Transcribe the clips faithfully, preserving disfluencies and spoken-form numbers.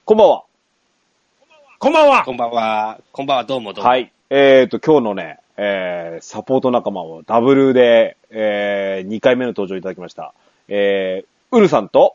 こんばんは。 こんばんは。 こんばんは。こんばんは、どうもどうも。 はい。えーと、今日のね、えー、サポート仲間をダブルで、えー、にかいめの登場いただきました。えー、ウルさんと、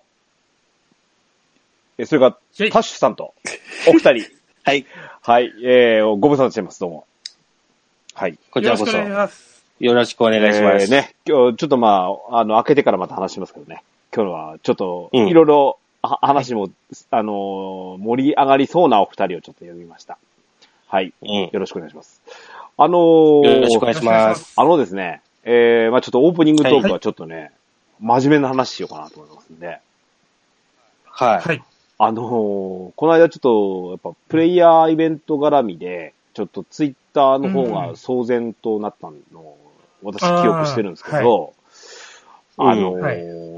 それから、タッシュさんと、お二人。 はい。 はい。えー、ご無沙汰してます。どうも。はい。 こちらこそ。 よろしくお願いします。 よろしくお願いします。 えー、ね、今日、ちょっとまあ、あの、開けてからまた話しますけどね。今日は、ちょっと、 うん、 いろいろ、話も、はい、あのー、盛り上がりそうなお二人をちょっと呼びました。はい。うん、よろしくお願いします。あのー、 よろしくお願いします。 あのですね、えー、まあちょっとオープニングトークはちょっとね、はい、真面目な話しようかなと思いますんで。 はい。はい。 あのー、この間ちょっと、やっぱプレイヤーイベント絡みで、ちょっとツイッターの方が騒然となったのを、私記憶してるんですけど、あのーはい、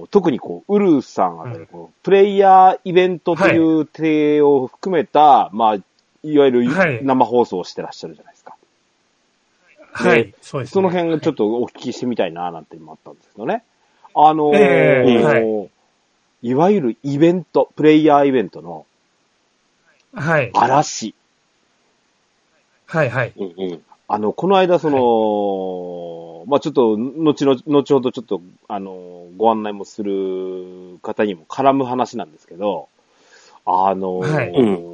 特にこう、ウルさんあたり、こうプレイヤーイベントという体を含めた、はい、まあ、いわゆる生放送をしてらっしゃるじゃないですか。 はい。そうですね。 その辺ちょっとお聞きしてみたいななんてもあったんですけどね。あのーえーはい、 いわゆるイベント、プレイヤーイベントの、 はい。 嵐。 はいはい。 うんうん、あの、この間その、はい、まあちょっと、後々、後ほどちょっと、あの、ご案内もする方にも絡む話なんですけど、あの、はい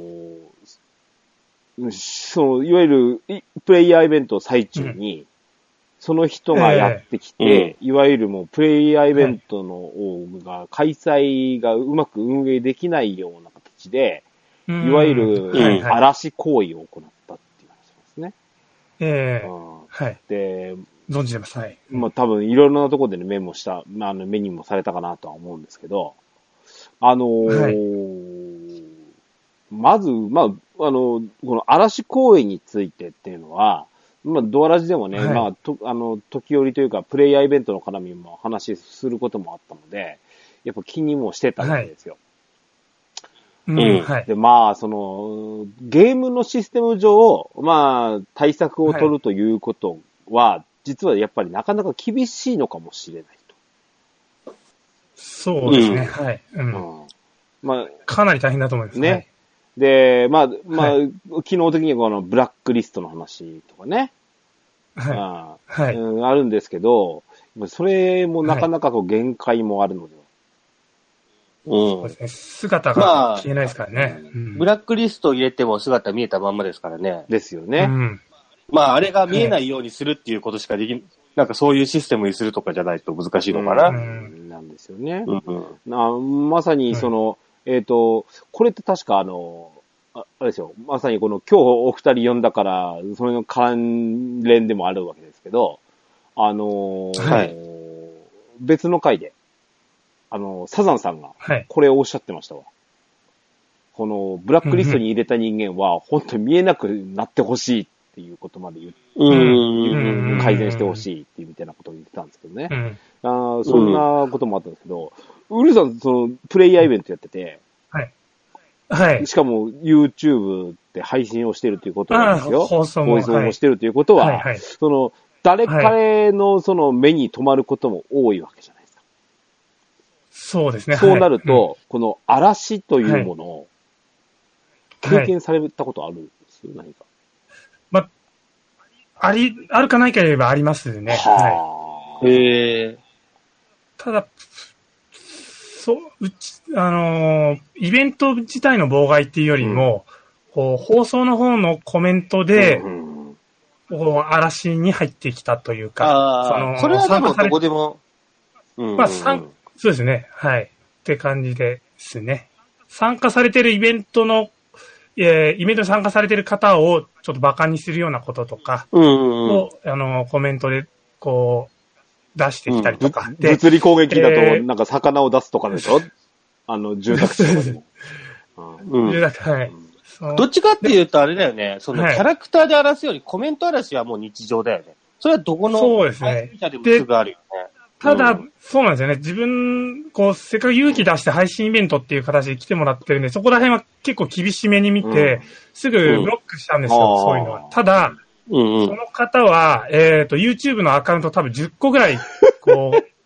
うん、その、いわゆる、プレイヤーイベント最中に、うん、その人がやってきて、えー、いわゆるもう、プレイヤーイベントの、が、開催がうまく運営できないような形で、いわゆる、はいはい、嵐行為を行ったっていう話ですね。 ええーうん、はい。 で、 存じてます。はい。 まあ多分いろいろなところでね、メモした、まあ、あの、目にもされたかなとは思うんですけど、あのーはい、まず、まあ、あの、この嵐公演についてっていうのは、まあ、ドアラジでもね、はい、まあ、と、あの、時折というか、プレイヤーイベントの絡みも話することもあったので、やっぱ気にもしてたわけですよ。 はい、うん、はい。 で、まあ、その、ゲームのシステム上、まあ、対策を取るということは、はい、実はやっぱりなかなか厳しいのかもしれないと。 そうですね、うん、はい、うん。うん。 まあ、 かなり大変だと思いますね。はい、で、まあ、まあ、はい、機能的にはこのブラックリストの話とかね。 はい。 あ, はい、 うん、あるんですけど、それもなかなかこう限界もあるので。 はい、うん。そうですね。姿が消えないですからね、 まあうん。ブラックリストを入れても姿見えたまんまですからね。 ですよね。 うん。 まあ、あれが見えないようにするっていうことしかできん、はい、なんかそういうシステムにするとかじゃないと難しいのかな。 うん、なんですよね。 うんうん、 なまさにその、うん、えっと、これって確かあの、あ, あれですよ。まさにこの今日お二人呼んだから、それの関連でもあるわけですけど、あのーはい、 別の回で、あの、サザンさんが、これをおっしゃってましたわ。はい、この、ブラックリストに入れた人間は、本当に見えなくなってほしいっていうことまで言って、うん、改善してほしいっていうみたいなことを言ってたんですけどね。うん、あそんなこともあったんですけど、ウルさん、その、プレイヤーイベントやってて、 はい。はい。 しかも、YouTube で配信をしてるということなんですよ。 放送も。 放送もしてるということは、 はいはい、 その、誰彼のその目に留まることも多いわけじゃないですか。 そうですね。 そうなると、はい、この嵐というものを、経験されたことあるんですよ、はい、何か。 ま、あり、あるかないか言えばありますね。 はぁ。へー。 ただ、そう、うち、あのー、イベント自体の妨害っていうよりも、うん、こう、放送の方のコメントで、うんうん、こう、嵐に入ってきたというか、 その、それはでもどこでも、 うんうん、まあ、そうですね。はい。って感じですね。参加されてるイベントの、えー、イベントに参加されてる方をちょっと馬鹿にするようなこととかを、 うんうん、 あの、コメントで、こう、出してきたりとか。 うん、物理攻撃だと、なんか魚を出すとかでしょ、えー、あの、住宅地とかでも。 うん、住宅、はい、 うん。どっちかっていうとあれだよね、そのキャラクターで荒らすよりコメント荒らしはもう日常だよね。それはどこのそうですね。 でもすぐあるよね。 ただ、うん、そうなんですよね。自分、こう、せっかく勇気出して配信イベントっていう形で来てもらってるんで、そこら辺は結構厳しめに見て、うん、すぐブロックしたんですよ、うん、そういうのは。ただ、 うんうん、 その方は、えっと、YouTube のアカウント多分じゅっこぐらい、こう、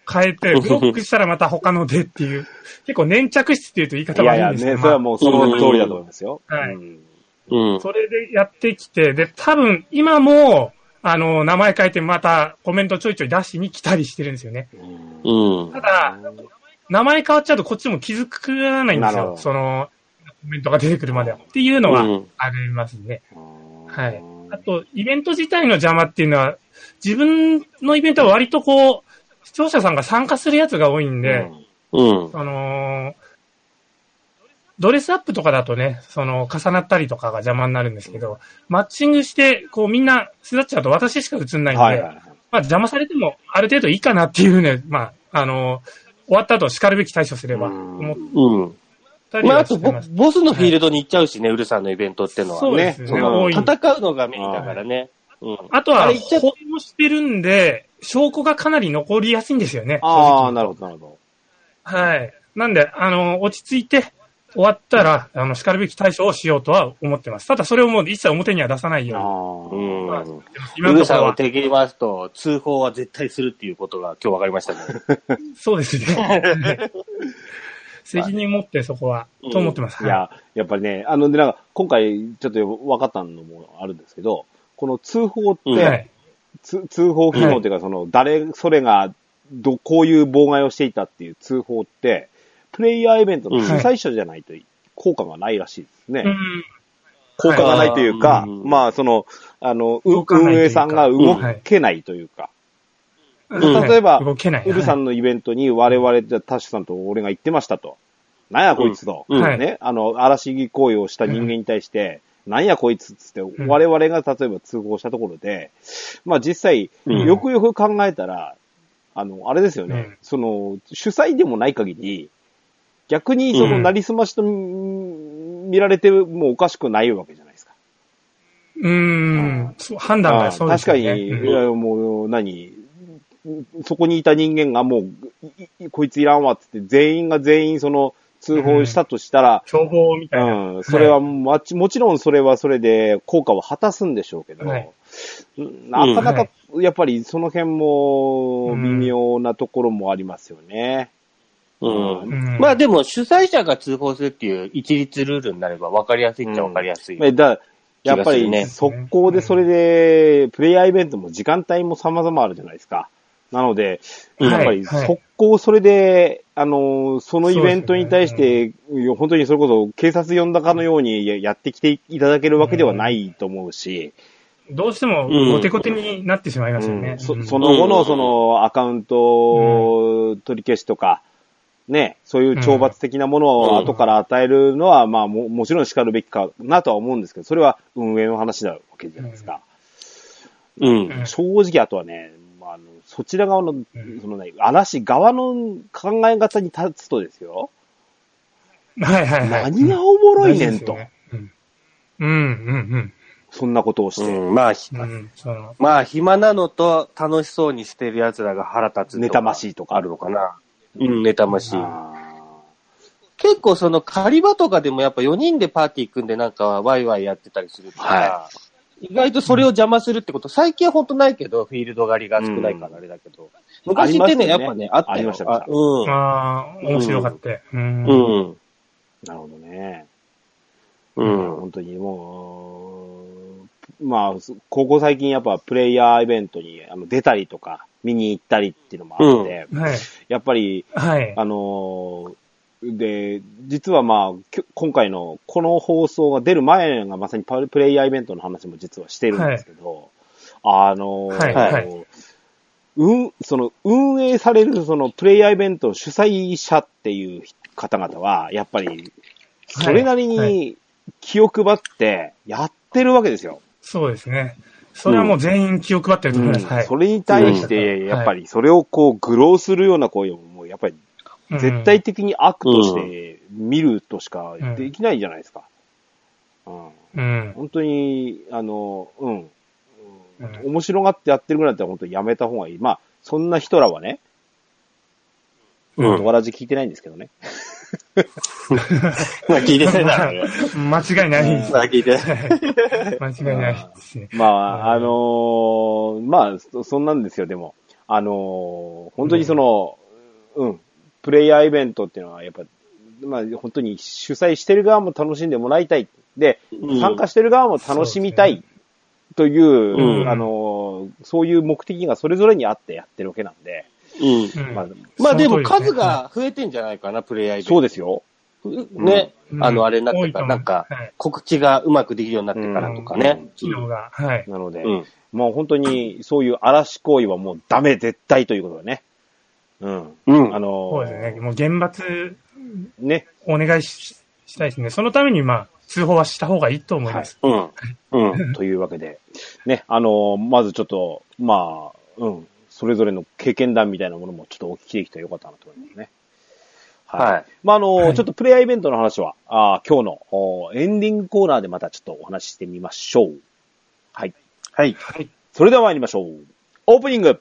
変えて、ブロックしたらまた他のでっていう、結構粘着質っていうと言い方悪いんですけど。いやいやね、 それはもうその通りだと思いますよ。 はい。うん。それでやってきて、で、多分今も、あの、名前変えてまたコメントちょいちょい出しに来たりしてるんですよね。 うん。 ただ、名前変わっちゃうとこっちも気づかないんですよ。その、コメントが出てくるまでは。っていうのはありますね。うん、はい。あと、イベント自体の邪魔っていうのは、自分のイベントは割とこう、視聴者さんが参加するやつが多いんで、 うん。 その、ドレスアップとかだとね、その、重なったりとかが邪魔になるんですけど、マッチングして、こうみんな巣立っちゃうと私しか映んないんで、はいはいはい、まあ邪魔されてもある程度いいかなっていうね、まあ、あの、終わった後叱るべき対処すれば、思ったりはしてます。 まあ、あとボ、ボスのフィールドに行っちゃうしね、はい、ウルさんのイベントってのは。 そうですね。 多い戦うのがメインだからね。 うん、あとは、保護もしてるんで、証拠がかなり残りやすいんですよね。 ああ、なるほど、なるほど。 はい。なんで、あの、落ち着いて、終わったら、あの、叱るべき対処をしようとは思ってます。ただ、それをもう一切表には出さないように。 うん。まあ、今のところは。ウルさんを手切りますと、通報は絶対するっていうことが今日分かりましたね。 そうですね。責任持ってそこは、と思ってます。 うん、いや、やっぱりね、あの、で、なんか、今回ちょっと分かったのもあるんですけど、この通報って、うんはい、通報機能っていうか、はい、その、誰、それが、ど、こういう妨害をしていたっていう通報って、プレイヤーイベントの主催者じゃないと効果がないらしいですね。うん、効果がないというか、はい、まあ、その、あの、運営さんが動けないというか、うんはい、例えば、ウルさんのイベントに我々、じゃタッシュさんと俺が行ってましたと。なんやこいつと。うん、ね、あの、嵐木行為をした人間に対して、うん、なんやこいつっつって、我々が例えば通報したところで、まあ実際、よくよく考えたら、あの、あれですよね、うん、その、主催でもない限り、逆にその、なりすましと見られてもおかしくないわけじゃないですか。 うーん、判断がそうですね。 確かに、うん、いやもう何、そこにいた人間がもう、こいついらんわっつって、全員が全員その、通報したとしたら、 うん、情報みたいな。 うん、それはも、はい、もちろんそれはそれで効果を果たすんでしょうけど、はい、なかなか、やっぱりその辺も微妙なところもありますよね。 うん。うん、まあでも主催者が通報するっていう一律ルールになれば分かりやすいっちゃ分かりやすい、 うん。だやっぱり速攻でそれで、プレイヤーイベントも時間帯も様々あるじゃないですか。なので、やっぱり速攻それで、あの、そのイベントに対して、ね、本当にそれこそ警察呼んだかのようにやってきていただけるわけではないと思うし、 どうしてもコテコテになってしまいますよね。 うんうん、そ, その後のそのアカウント取り消しとか、ね、そういう懲罰的なものを後から与えるのは、まあも、もちろん叱るべきかなとは思うんですけど、それは運営の話なわけじゃないですか。うん。正直あとはね、まあ、あのそちら側の、そのね、嵐側の考え方に立つとですよ。 はいはいはい。 何がおもろいねんと。 ね、うん、うん、うん、うん。 そんなことをして。 うん、まあ、うん、まあ、暇なのと楽しそうにしてる奴らが腹立つ妬ましいとかあるのかな。うん、妬ましい。結構その狩り場とかでもやっぱよにんでパーティー組んでなんかワイワイやってたりするから、はい、意外とそれを邪魔するってこと、最近はほんとないけど、フィールド狩りが少ないからあれだけど、うん、昔ってね、やっぱね、あったよ。 ありました。あ、 うん。ああ、面白かった。うん。 うん。なるほどね。うん。本当にもう、まあ、ここ最近やっぱプレイヤーイベントにあの出たりとか、見に行ったりっていうのもあって、うんはい、やっぱり、はい、あのー、で、実はまあ、今回のこの放送が出る前がまさにプレイヤーイベントの話も実はしてるんですけど、はい、あのーはいはい、うん、その運営されるそのプレイヤーイベント主催者っていう方々は、やっぱり、それなりに気を配ってやってるわけですよ。 そうですね。それはもう全員気を配ってると思います。うんはい、 それに対して、やっぱりそれをこう、愚弄するような行為を、もうやっぱり、絶対的に悪として見るとしかできないじゃないですか。うんうん、本当に、あの、うん、うん。面白がってやってるぐらいだったら本当にやめた方がいい。まあ、そんな人らはね、うん。ドアラジ聞いてないんですけどね。 まあ聞いてないな。 間違いないです。 まあ聞いてない。 間違いないですね。 まあ、あのー、まあそ、そんなんですよ、でも。 あのー、本当にその、うん、うん、プレイヤーイベントっていうのはやっぱ、まあ本当に主催してる側も楽しんでもらいたい。で、うん、参加してる側も楽しみたいという、うん、あのー、そういう目的がそれぞれにあってやってるわけなんで。 うん。まあ、まあでも数が増えてんじゃないかな、プレイヤーイベント。 そうですよ。 ね、うん、あの、あれになってから、なんか、告知がうまくできるようになってからとかね。 機能が。はい。 なので、うん、もう本当に、そういう嵐行為はもうダメ、絶対ということでね。うん。うん。あのー、 そうですね。もう厳罰、ね。お願いし、したいですね。そのために、まあ、通報はした方がいいと思います。 はい、うん。うん。というわけで、ね、あのー、まずちょっと、まあ、うん。それぞれの経験談みたいなものもちょっとお聞きできたらよかったなと思いますね。はい。はい、まあ、あの、はい、ちょっとプレイヤーイベントの話は、あ今日のエンディングコーナーでまたちょっとお話ししてみましょう。はい。 はい。 はい。それでは参りましょう。オープニング。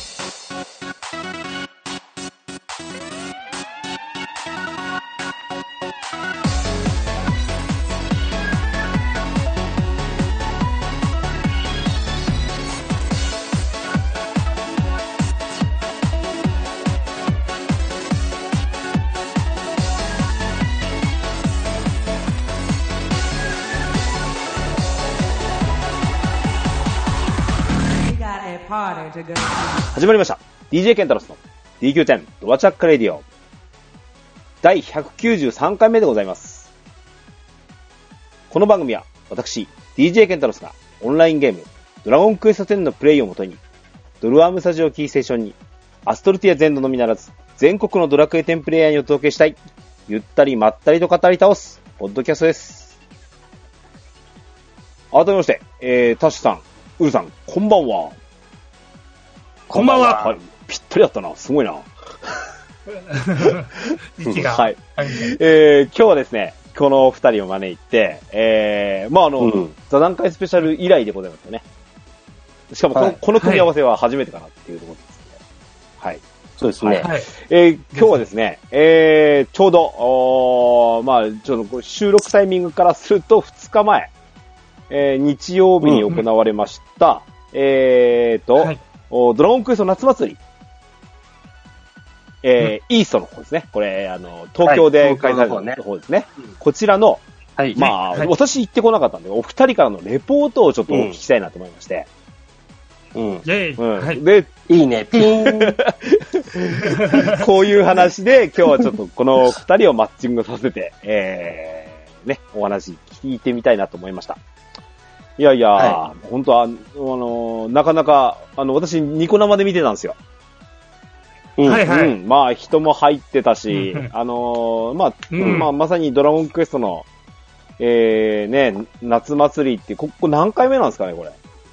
始まりました。ディージェー ケンタロスの ディーキューテン ドアチャックレディオだいひゃくきゅうじゅうさんかいめでございます。この番組は私 ディージェー ケンタロスがオンラインゲームドラゴンクエストテンのプレイをもとにドルアームスタジオキーステーションにアストルティア全土のみならず全国のドラクエテンプレイヤーにお届けしたいゆったりまったりと語り倒すポッドキャストです。改めまして、えー、タッシュさん、ウルさん、こんばんは。 こんばんは。 はい。ぴったりだったな。すごいな。 息が。 はい。えー、今日はですね、この二人を招いて、えー、まああの、うん、座談会スペシャル以来でございますよね。しかもこの、はい、この組み合わせは初めてかなっていうところですね。はい。 そうですね。 はい。えー、今日はですね、えー、ちょうど、おまあちょっと収録タイミングからするとふつかまえ、えー、日曜日に行われました、うん、えーと、はい、ドラゴンクエスト夏祭り。えー、うん、イーストの方ですね。これ、あの、東京で開催された方ですね。はい、こちらの、はい、まあ、はい、私行ってこなかったんで、お二人からのレポートをちょっとお聞きしたいなと思いまして。 うん。 うん。 はい、 で、 いいね、ピーンこういう話で、今日はちょっとこの二人をマッチングさせて、えー、ね、お話聞いてみたいなと思いました。いやいや、はい、本当は、あの、なかなか、あの、私、ニコ生で見てたんですよ。 うん、はいはい。 うん、まあ、人も入ってたし、うん、あの、まあ、うん、まあ、まさにドラゴンクエストの、えー、ね、夏祭りって、ここ何回目なんですかね、これ。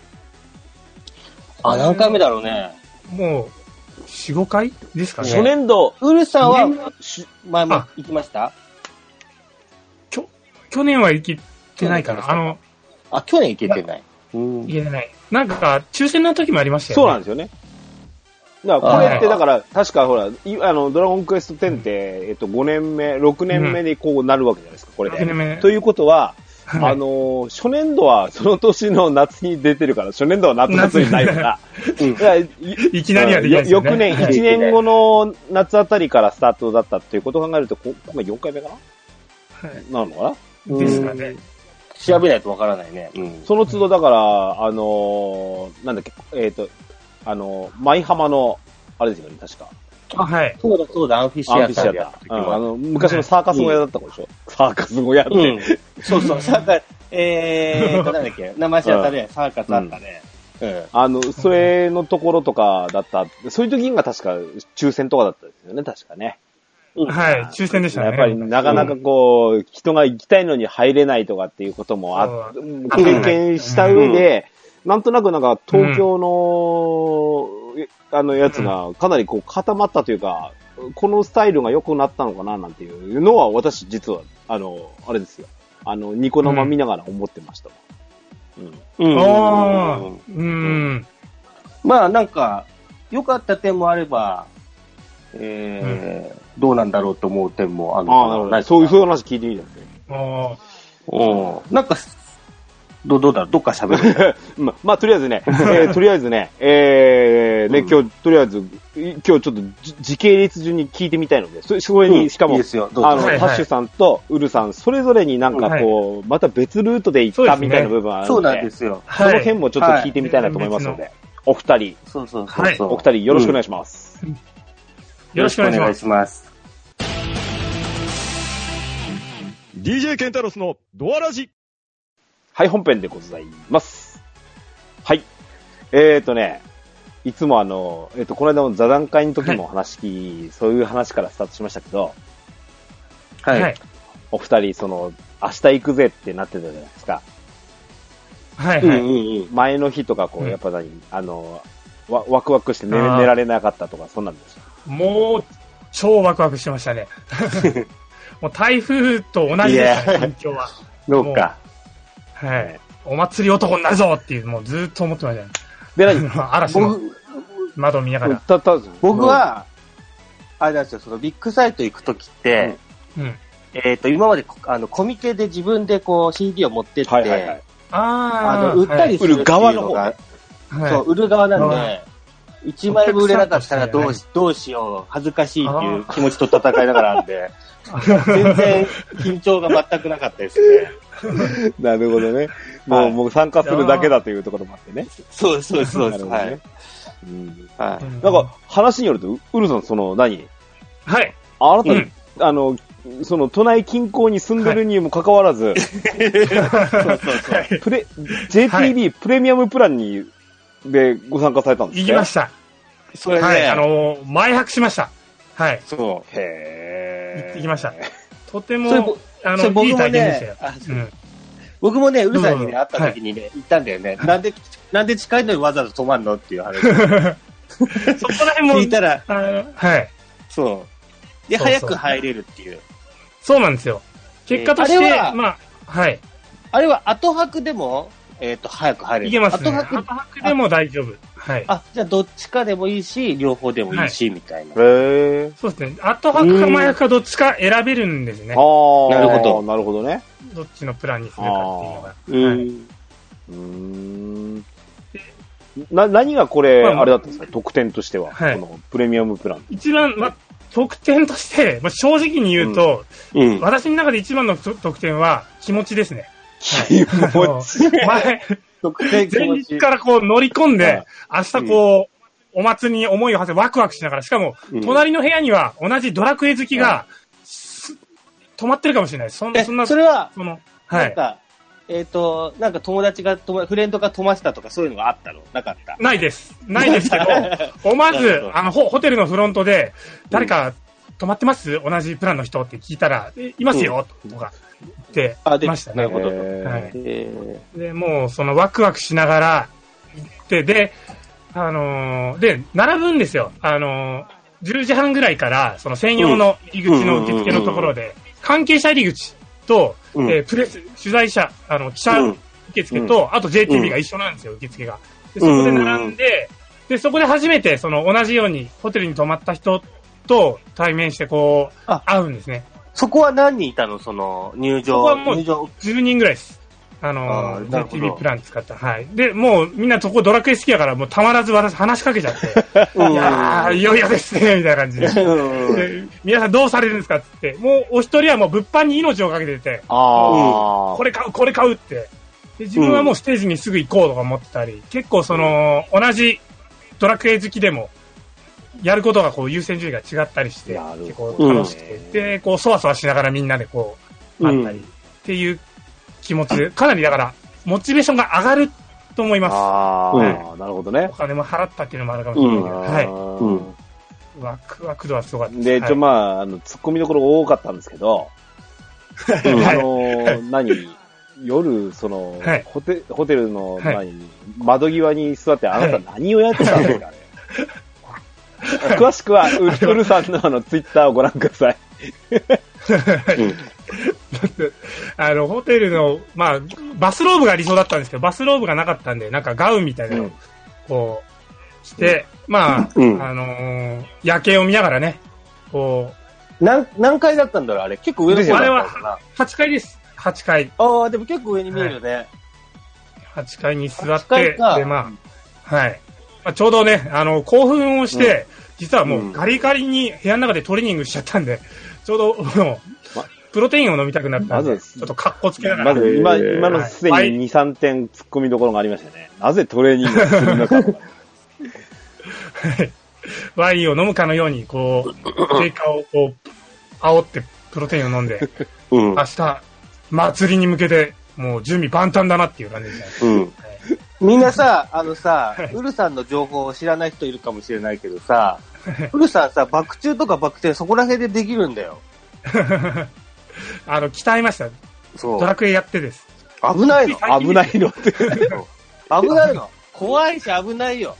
あ、何回目だろうね。 もう、よん、ごかいですかね。 初年度。 ウルさんは、前も行きました？ きょ、去年は行ってないかな。あの、 あ、去年行けてない。 行けてない。なんか、抽選の時もありましたよね。 そうなんですよね。だから、これってだから、確かほら、あの、ドラゴンクエストテンって、えっと、ごねんめ、ろくねんめでこうなるわけじゃないですか、これで。ろくねんめ。ということは、あの、初年度はその年の夏に出てるから、初年度は夏祭りないから、 いきなりはできないですよね。 翌年、いちねんごの夏あたりからスタートだったっていうことを考えると、今回よんかいめかな、はい、なるのかなですかね。 調べないとわからないね。 うん、その都度だから、あのー、なんだっけ、えっ、ー、と、あのー、舞浜の、あれですよね、確か。 あ、はい。 そうだそうだ、アンフィッシュアターでやった時は、 うん、あの、昔のサーカス小屋だった子でしょ、うん、サーカス小屋って。うん、 そうそう、サーカス、えーと、なんだっけ、名前知ったね、サーカスあったね。 うん。あの、それのところとかだった、そういう時が確か抽選とかだったですよね、確かね。 はい、抽選でしたね。 やっぱりなかなかこう、うん、人が行きたいのに入れないとかっていうこともあ、経験した上で、うん、なんとなくなんか東京の、うん、あのやつがかなりこう固まったというか、このスタイルが良くなったのかななんていうのは私実は、あの、あれですよ。あの、ニコ生見ながら思ってました。 うん。うん。ああ、うん。 まあなんか、良かった点もあれば、えーうん、どうなんだろうと思う点もあるのかな。 ああ、なるほど。そういう、そういう話聞いてみたんですね。 ああ。 うん。なんか、 ど、どうだろうどっか喋るま、まあ、とりあえずね、えー、とりあえずね、えー、ね、うん、今日、とりあえず、今日ちょっと時系列順に聞いてみたいので、そそれに、しかも、うん、いいですよ、あの、はいはい、ハッシュさんとウルさん、それぞれになんかこう、はい、また別ルートで行ったみたいな部分あるので、 そうなんですよ。 その辺もちょっと聞いてみたいなと思いますので、はい、お二人、 そうそうそうそう、 お二人よろしくお願いします。 うん、よろしくお願いします。 ディージェー ケンタロスのドアラジ。 はい、本編でございます。はい。えーとね、いつもあの、えっ、ー、と、この間の座談会の時も話聞、はい、そういう話からスタートしましたけど、 はい。はい、 お二人、その、明日行くぜってなってたじゃないですか。 はいはい。 うんうんうん、前の日とか、こう、やっぱ何、うん、あの、わ、ワクワクして寝、寝られなかったとか、そんなんですよ。 もう、超ワクワクしてましたね。もう台風と同じですね、環境は。 そうか。 はい。お祭り男になるぞっていう、もうずーっと思ってましたね。 で、何嵐の窓見ながら。たた僕は、あれなんですよ、そのビッグサイト行くときって、 うんうん、 えっ、ー、と、今まであのコミケで自分でこう シーディー を持ってって、はいはいはい、 ああの売ったりするっていうのが、 はい、売る側の方、はい、 そう、売る側なんで、いちまいも売れなかったらどうし、どうしよう、恥ずかしいっていう気持ちと戦いながらあんで、全然緊張が全くなかったですね。 なるほどね。もう、はい、もう参加するだけだというところもあってね。 そうです、そうです、そうです。 ね、はい。うん。はい。なんか、話によると、ウルさん、その、何はい。 あなた、うん、あの、その、都内近郊に住んでるにもかかわらず、はい、そうそうそう。プレ、ジェイティービー、はい、プレミアムプランに、で、ご参加されたんですか？ 行きました。 それね、 はい、あのー、前泊しました。はい。 そう。へー。行ってきました。とても、あの、いい体験でしたよ。うん、 僕もね、ウルさんにね、会った時にね、行ったんだよね。なんで、なんで近いのにわざわざ泊まんのっていう話。そこら辺も。 聞いたら、 はい。 そう。で、そうそう早く入れるっていう。 そうなんですよ。結果として、えー、まあ、はい。 あれは後泊でも、えっ、ー、と、早く入れる。 いけますね。後泊、後泊でも大丈夫。はい。 あ、じゃあどっちかでもいいし、両方でもいいし、はい、みたいな。 へそうですね。後泊か前泊かどっちか選べるんですね。 ああ、なるほど。なるほどね。 どっちのプランにするかっていうのが。うん。 はい、うーん。な、何がこれ、まあ、あれだったんですか、特典としては。はい。このプレミアムプラン。 一番、ま、特典として、まあ、正直に言うと、うんうん、私の中で一番の特典は気持ちですね。 気持ち、 はい、前、前日からこう乗り込んで、明日こう、お祭りに思いを馳せワクワクしながら、しかも、隣の部屋には同じドラクエ好きが、泊まってるかもしれない。そんな、そんな、 それは、 その、はい。 なんか、えっ、ー、と、なんか友達が、フレンドが泊ましたとかそういうのがあったの？なかった？ ないです。ないですけど、思わず、あの、ホテルのフロントで、誰か泊まってます？同じプランの人って聞いたら、いますよ、うん、とか言ってましたね。 なるほど。 はい。で、もう、そのワクワクしながら行って、で、あのー、で、並ぶんですよ。あのー、じゅうじはんぐらいから、その専用の入り口の受付のところで、関係者入り口と、うん、えー、プレス、取材者、あの、記者受付と、うん、あと ジェイティービー が一緒なんですよ、受付が。で、そこで並んで、で、そこで初めて、その、同じように、ホテルに泊まった人と対面して、こう、会うんですね。 そこは何人いたの？その、入場。 そこはもう、じゅうにんぐらいです。あの、ジェイティービー プラン使った。はい。で、もう、みんなそこドラクエ好きやから、もうたまらず私話しかけちゃって。いやー、いよいよですね、みたいな感じで。で皆さんどうされるんですかって言って、もうお一人はもう物販に命をかけてて、 あこれ買う、これ買うって。で、自分はもうステージにすぐ行こうとか思ってたり、結構その、同じドラクエ好きでも、やることがこう優先順位が違ったりして、結構楽しくて、で、こう、そわそわしながらみんなでこう、会ったり、っていう気持ちで、かなりだから、モチベーションが上がると思います。 ああ、はい、なるほどね。 お金も払ったっていうのもあるかもしれないけど、うん、はい。うん、ワクワク度はすごかったです。 で、ちょ、はい、まあ、あの、突っ込みどころが多かったんですけど、あの、何、夜、その、はい、ホテ、ホテルの、何、はい、窓際に座って、あなた何をやってたんですかね。詳しくは、ウルさんのあの、ツイッターをご覧ください。 あの、ホテルの、まあ、バスローブが理想だったんですけど、バスローブがなかったんで、なんかガウンみたいなのを、こう、して、うん、まあ、うん、あのー、夜景を見ながらね、こう。何、何階だったんだろうあれ。結構上の方だったのかな。 あれははちかいです。はちかい。 ああ、でも結構上に見えるね。 はちかいに座っはちかいて、 かで、まあ、はい。まあ、ちょうどね、あの、興奮をして、うん、実はもうガリガリに部屋の中でトレーニングしちゃったんで、ちょうど、もう、プロテインを飲みたくなったんで、ま、ちょっとカッコつけながら。 まず今、今のすでにに、さんてん突っ込みどころがありましたね。なぜトレーニングをするのか。はい。 ワインを飲むかのように、こう、経過をこう、煽ってプロテインを飲んで、うん、明日、祭りに向けて、もう準備万端だなっていう感じですね。うん。はい、 みんなさ、あのさ、ウルさんの情報を知らない人いるかもしれないけどさ、ウルさんさ、バク宙とかバク転そこら辺でできるんだよ。 あの、鍛えました。そう。ドラクエやってです。 危ないの危ないのって。 危ないの怖いし危ないよ。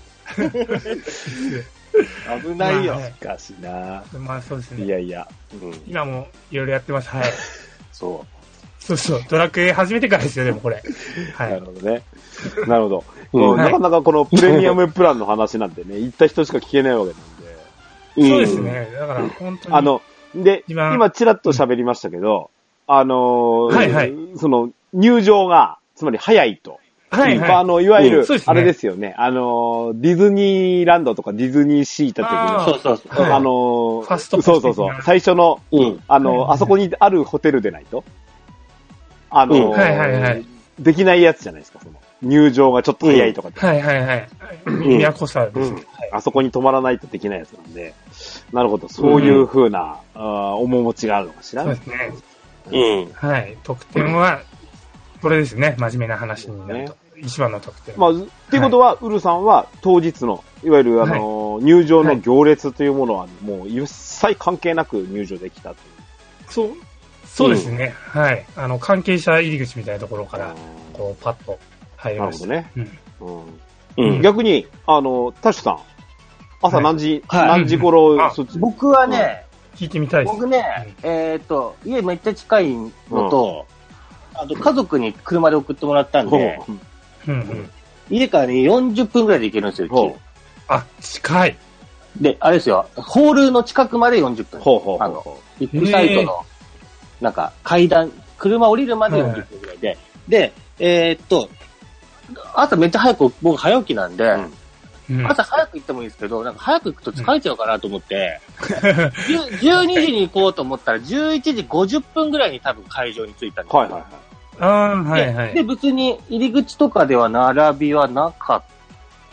危ないよ。 しかしな。 まあそうですね。 いやいや。 うん、今もいろいろやってます。はい。 そう。 そうそう。ドラクエ始めてからですよ、でもこれ。 はい。なるほどね。なるほど。うん、なかなかこのプレミアムプランの話なんてね、行った人しか聞けないわけなんで。 うん、そうですね。だから本当に。 あの、で、今ちらっと喋りましたけど、うん、あのー、はいはい。その、入場が、つまり早いと。はいはい。あの、いわゆる、うんね、あれですよね。あの、ディズニーランドとかディズニーシータ的な。 そうそうそう。 あの、ファストそうそうそう。最初の、うん、あの、はいはいはい、あそこにあるホテルでないと。あの、うん、はいはいはい。できないやつじゃないですか、その。入場がちょっと早いとかって。 うん、はいはいはい。宮古さです、ね、うん。 あそこに泊まらないとできないやつなんで。なるほど。そういう風な、うん、あ面持ちがあるのかしら。 そうですね。うん。はい。得点は、これですね。真面目な話になると。ね、一番の得点。 まあ、っていうことは、はい、ウルさんは当日の、いわゆるあの、はい、入場の行列というものは、もう一切関係なく入場できたという。 そう、そうですね。うん、はい。あの、関係者入り口みたいなところから、こう、パッと入りました。 なるほどね。うん。うん、逆に、あの、タシュさん、朝何時、はい、何時頃、 はい、僕はね、 聞いてみたいです。 僕ね、うん、えっ、ー、と、家めっちゃ近いのと、うん、あと家族に車で送ってもらったんで、うんうん、家からね、よんじゅっぷんぐらいで行けるんですよ、うち。 あ、近い。 で、あれですよ、ホールの近くまでよんじゅっぷん。ほうほうほうほうあの、ビッグサイトの、なんか、階段、車降りるまでよんじゅっぷんぐらいで、はい、で、えー、っと、朝めっちゃ早く、僕早起きなんで、うん、朝早く行ってもいいですけど、なんか早く行くと疲れちゃうかなと思って、うん、じゅうにじに行こうと思ったら、じゅういちじごじゅっぷんぐらいに多分会場に着いたんですよ。はいはいはい。 ああ、はいはい。 で、別に入り口とかでは並びはなかった。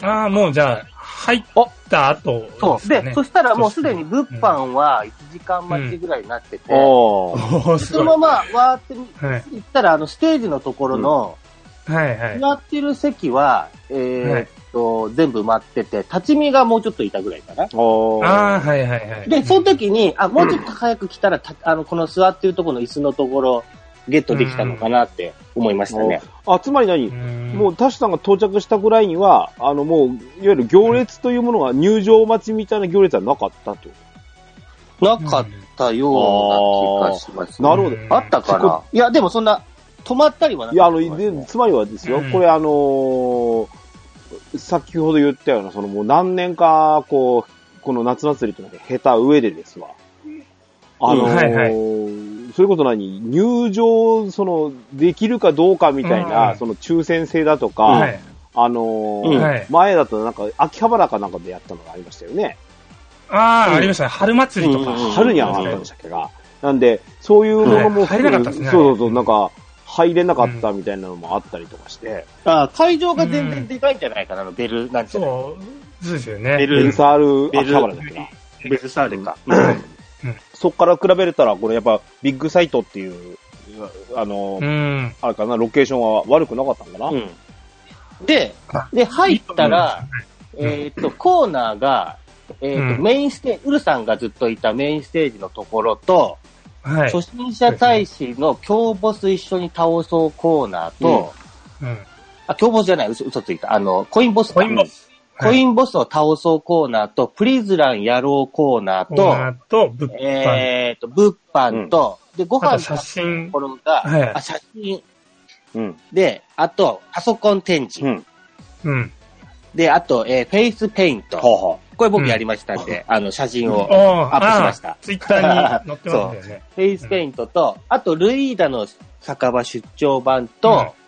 ああ、もうじゃあ、入った後、ね。 そう。で、そしたらもうすでに物販は、いちじかん待ちぐらいになってて、うん、そのままわーって行ったら、あの、ステージのところの、うん、はいはい。座ってる席は、えーっと、はい、全部埋ってて、立ち見がもうちょっといたぐらいかな。ああ、はいはいはい。 で、その時に、あ、もうちょっと早く来たら、たあの、この座ってるところの椅子のところ、ゲットできたのかなって思いましたね。 あ、つまり何もう、タシさんが到着したぐらいには、あの、もう、いわゆる行列というものが入場待ちみたいな行列はなかったと。 なかったような気がしますね。 なるほど。 あったかな。いや、でもそんな、止まったりはなかった、ね。 いや、あの、で、つまりはですよ、これあのー、先ほど言ったような、そのもう何年か、こう、この夏祭りとかで経た上でですわ。あのー、うんはいはい、そういうこと何入場、その、できるかどうかみたいな、うん、その抽選制だとか、はい、あのーはい、前だとなんか、秋葉原かなんかでやったのがありましたよね。 ああ、うん、ありましたね。春祭りとか。 うん、春にはあったんでしたっけが。なんで、そういうものも、 入れなかったですね。 そうそうそう、なんか、入れなかったみたいなのもあったりとかして。 うん、ああ、会場が全然でかいんじゃないかな、うん、ベル、なんていうの。そう、そうですよね。 ベル、ベルサール、秋葉原だっけな。 ベルサールか。 うんうん、そこから比べれたら、これやっぱビッグサイトっていう、あの、うん、あれかな、ロケーションは悪くなかったんかな。うん、 で、で、入ったら、うん、えっと、コーナーが、えっと、うん、メインステージ、ウルさんがずっといたメインステージのところと、はい、初心者大使の強ボス一緒に倒そうコーナーと、うんうん、あ、強ボスじゃない、嘘、嘘ついた。あの、コインボス。 コインボス。 コインボスを倒そうコーナーと、プリズランやろうコーナーと、 と物販えーと、物販と、うん、で、ご飯の写真。 ところが、はい、あ、写真。うん。で、あと、パソコン展示。うん。うん。で、あと、えー、フェイスペイント。ほうほうこれ僕やりましたんで、うん、あの、写真をアップしました。 ツイッターに載ってますよね。 フェイスペイントと、あと、ルイーダの酒場出張版と、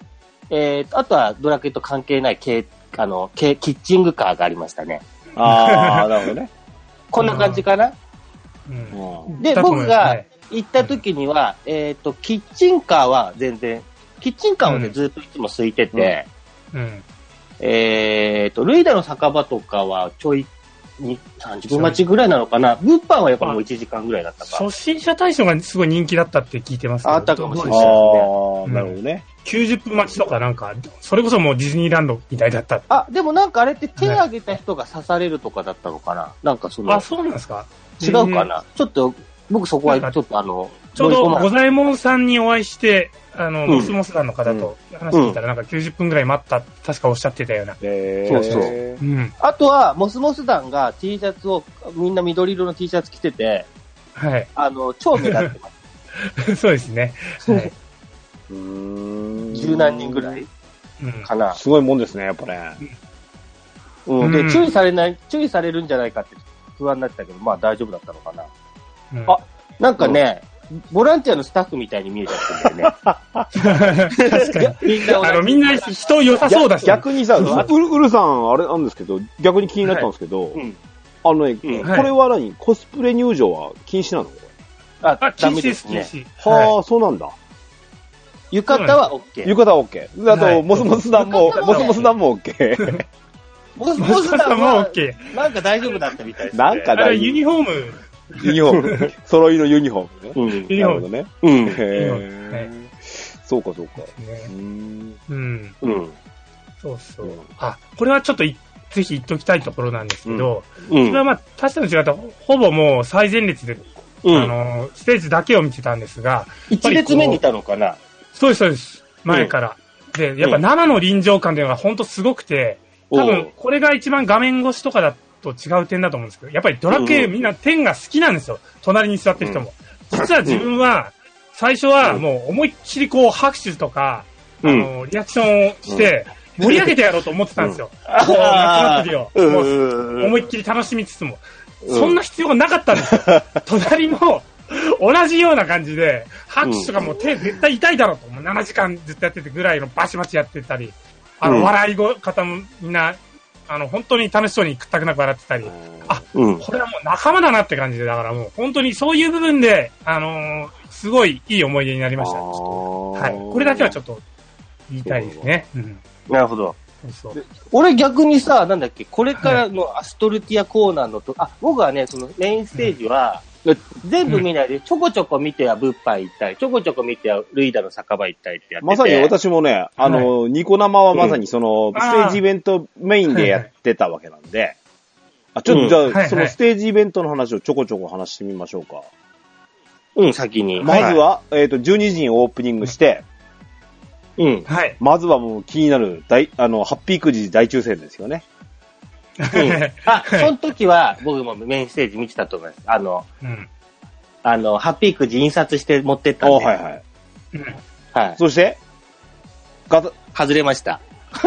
えーと、あとはドラクエと関係ない系、あの、系、キッチングカーがありましたね。 ああ、なるほどね。 こんな感じかな。 うん。 で、僕が行った時には、えっと、キッチンカーは全然、キッチンカーはね、 うんずっといつも空いてて、 うん。 えっと、ルイダの酒場とかはちょい、にさんじゅっぷん待ちぐらいなのかな。物販はやっぱもういちじかんぐらいだったか。 初心者大賞がすごい人気だったって聞いてますけど。 あったかもしれあないあ、なるほどね。 きゅうじゅっぷん待ちとかなんか、それこそもうディズニーランドみたいだった。 あ、でもなんかあれって手挙げた人が刺されるとかだったのかな。なんかその、 あ、そうなんですか。 違うかな。ちょっと、僕そこはちょっとあの、 ちょうど、 乗り込まございもんさんにお会いして、あの、 うんモスモス団の方と話してみたら、なんかきゅうじゅっぷんぐらい待った、確かおっしゃってたような。 えそうそううん。 あとは、モスモス団が T シャツを、みんな緑色の T シャツ着てて、 はい。 あの、超目立ってます。 そうですね。はい。 うーん。 十何人ぐらいうん。 かな。 すごいもんですね、やっぱね。 うん。で、 うん注意されない、注意されるんじゃないかって不安になってたけど、まあ大丈夫だったのかな。 うんあなんかね、ボランティアのスタッフみたいに見えちゃってるんだよね。 確かに。 みんな同じあの、みんな人良さそうだし。 逆にさ、 うんウルウルさん、あれなんですけど、逆に気になったんですけど、 うん。 あのね、 うんこれは何コスプレ入場は禁止なのあ、 あ、 ダ禁止で、 メですすね。 禁止。 はあ、そうなんだ。 浴衣は OK。 浴衣は OK。あと、 はいモスモス団も、 浴衣はモスモス団も OK。 モスモモス団ス団もは、 OK。 なんか大丈夫だったみたいですね。 なんかあれ、ユニフォーム、 ユニフォーム。揃いのユニフォームね。 うん。 ユニフォーム。 なるほどね。 うん。 へユニフォームえ。そうか、そうか。 ねうーん。 うん。 うん。 そうそううん。 あ、これはちょっといぜひ言っときたいところなんですけど、 うん。 それはまあ、確かに違ったほぼもう最前列で、 うんあの、ステージだけを見てたんですが、 一列目にいたのかな。 そうです、そうです。前から。で、やっぱ生の臨場感っていうのが本当すごくて、多分、これが一番画面越しとかだと違う点だと思うんですけど、やっぱりドラクエうんみんな天が好きなんですよ。隣に座ってる人も。実は自分は、最初はもう思いっきりこう拍手とか、 うんあの、リアクションをして、盛り上げてやろうと思ってたんですよ。 うんこう、なってるよ。 うんもううん思いっきり楽しみつつも。 うんそんな必要がなかったんですよ。隣も、同じような感じで、拍手とかもう手絶対痛いだろうと。もうななじかんずっとやっててぐらいのバチバチやってたり、あの、 うん笑い声方もみんな、あの、本当に楽しそうにくったくなく笑ってたり、あ、 うん。 これはもう仲間だなって感じで、だからもう本当にそういう部分で、あのーすごいいい思い出になりました。ちょっとはい。これだけはちょっと言いたいですね。うん。 なるほど。 そうそう。 俺逆にさ、なんだっけ、これからのアストルティアコーナーのと、あ、僕はね、そのメインステージは、全部見ないで、ちょこちょこ見ては物販行ったり、ちょこちょこ見てはルイダの酒場行ったりってやってて。 まさに私もね、あの、ニコ生はまさにその、 うんステージイベントメインでやってたわけなんで、あ、ちょっとじゃあ、 はいはいそのステージイベントの話をちょこちょこ話してみましょうか。 うん、先に。 まずは、えっと、じゅうにじにオープニングして、 い、うん。 はい。 まずはもう気になる大、あの、ハッピーくじ大抽選ですよね。 あ、その時は僕もメインステージ見てたと思います。あの、 うん。 あの、ハッピーくじ印刷して持ってったんで。 はいはい。 うんはい。 そして、ガタ、 外れました。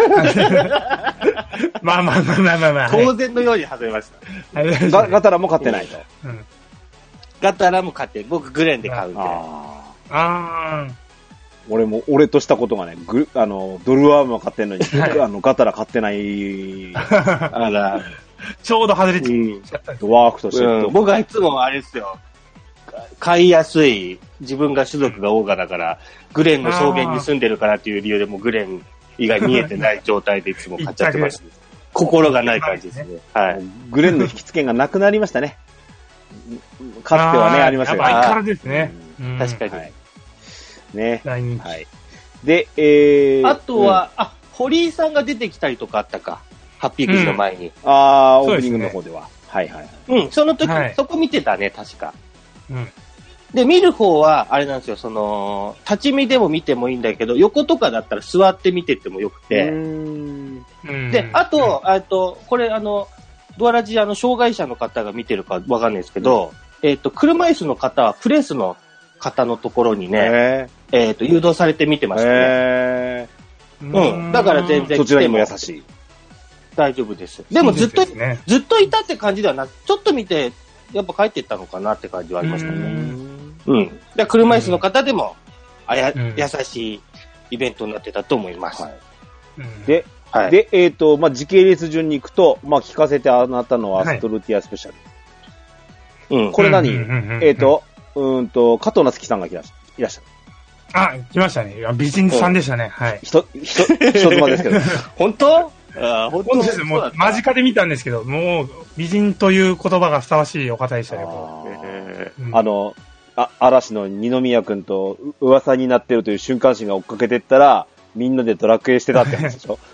まあまあまあまあまあまあ。 当然のように外れました。 はいガガタラも買ってないと。 うん。 ガタラも買って、僕グレンで買うんで。 ああ。 あ俺も、俺としたことがね、ぐ、あの、ドルアームは買ってんのに、 はいあの、ガタラ買ってない、 ー。 あら、 ちょうど外れちうん。 ゃったんです。 ワークとしてうん、僕はいつもあれですよ。買いやすい、自分が種族がオーガだから、グレンの草原に住んでるからっていう理由でもうグレン以外見えてない状態でいつも買っちゃってました。心がない感じですね。はい。 グレンの引き付けがなくなりましたね。かつてはね、ありましたよね。 やっぱ相変わらずですね。うん確かに。 はい。ね。 大人気。 はい。で、えー、 あとは、あ、堀井さんが出てきたりとかあったか。ハッピーくじの前に。 うん、あー、オそうですねープニングの方では。はいはい。 うん、その時、 はいそこ見てたね、確か。 うん。 で、見る方は、あれなんですよ、その、立ち見でも見てもいいんだけど、横とかだったら座って見ててもよくて。 うんうんで、あと、あと、これ、あの、ドアラジ、あの、障害者の方が見てるかわかんないですけど、えっと、車椅子の方はプレスの方のところにね、 へえっと、誘導されて見てーましたね。 へうん。だから全ー然そちらにも優い。 しい。 大丈夫です。でもずっと、 いいですねずっといたって感じではなく、ちょっと見て、やっぱ帰っていったのかなって感じはありましたうね。 んうん。で車椅子の方でも、あや、 うん優しい、 イベントになってたと思います。はい。 うん、 で、はい、で、えっ、ー、と、まあ、時系列順に行くと、まあ、聞かせてあなたのアストルティアスペシャル。はい、うん。これ何、えっ、ー、と、うんと、加藤夏樹さんがいらっしゃる。 あ、来ましたね。美人さんでしたね。はい。 ひと、ひと、人妻ですけど。 本当あ本当ですもう、間近で見たんですけど、もう、美人という言葉がふさわしいお方でしたね。あ,、 えーうん、あの、あ、嵐の二宮くんと噂になってるという瞬間心が追っかけてったら、みんなでドラクエしてたって話でしょ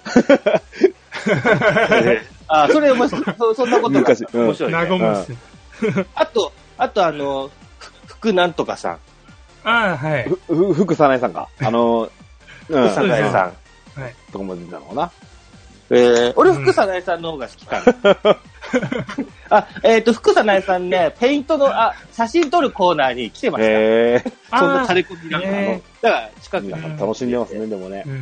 あ、それ面白い。そ, そんなことが面白い、ね。 なごむし。 あと、あとあの、福なんとかさん。 ああ、はい。 ふ、福さなえさんか。あの、 うん、福さなえさん。はい。とこも出たのかな。 えー、俺、福さなえさんの方が好きかな。あ、えっ、ー、と、福さなえさんね、ペイントの、あ、写真撮るコーナーに来てました。 へー。 そんな垂れ込みなんかの。だから、近くだから。 楽しんでますね、でもね。うん、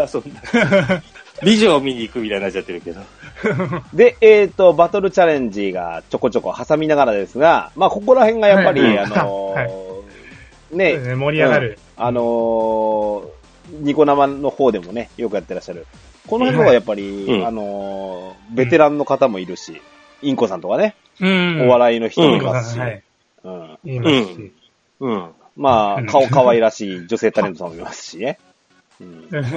そんな。美女を見に行くみたいになっちゃってるけど。 で、えっ、ー、と、バトルチャレンジがちょこちょこ挟みながらですが、まあ、ここら辺がやっぱり、はい、あのーはい、ね、 ね、盛り上がる。 うん、あのー、ニコ生の方でもね、よくやってらっしゃる。この辺のはやっぱり、はい、あのー、ベテランの方もいるし、インコさんとかね、うん、お笑いの人もいますし、うん、はい、うん、 いますし、 うん、まあ、顔可愛らしい女性タレントさんもいますしね。うん、うん、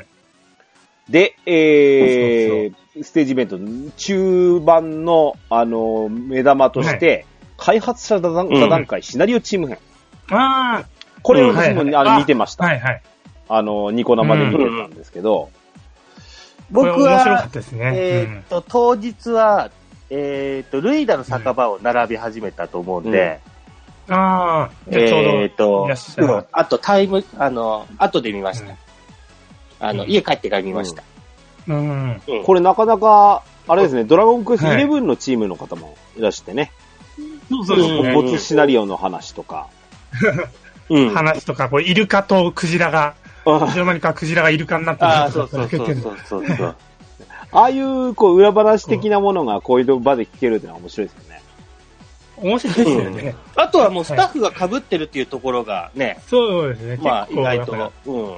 で、えー、そうそうそうステージイベント、中盤の、あのー、目玉として、はい、開発者座談、座談会、シナリオチーム編。 ああ、 これを私も、うんはいはい、あの見てました。 はいはい。 あの、ニコ生で見てたんですけど。 うん、僕は、 面白かったですね。 えー、っと、当日は、えー、っと、ルイダの酒場を並び始めたと思うんで、 うん、ああ、 えー、っと、うん、あとタイム、あの、後で見ました。うん、あの、うん、家帰ってから見ました。 うんうん、これなかなか、あれですね、ドラゴンクエストじゅういちのチームの方もいらしてね。 そうそうそう。 没シナリオの話とか。 うん、話とか、これ、イルカとクジラが、いつの間にかクジラがイルカになってるああ、そうそうそうそうそう。 ああいう、こう、裏話的なものがこういう場で聞けるってのは面白いですよね。 面白いですよね。 うん、あとはもうスタッフが被ってるっていうところがね。はい、 そうですね。 まあ、意外と、 うん、うん。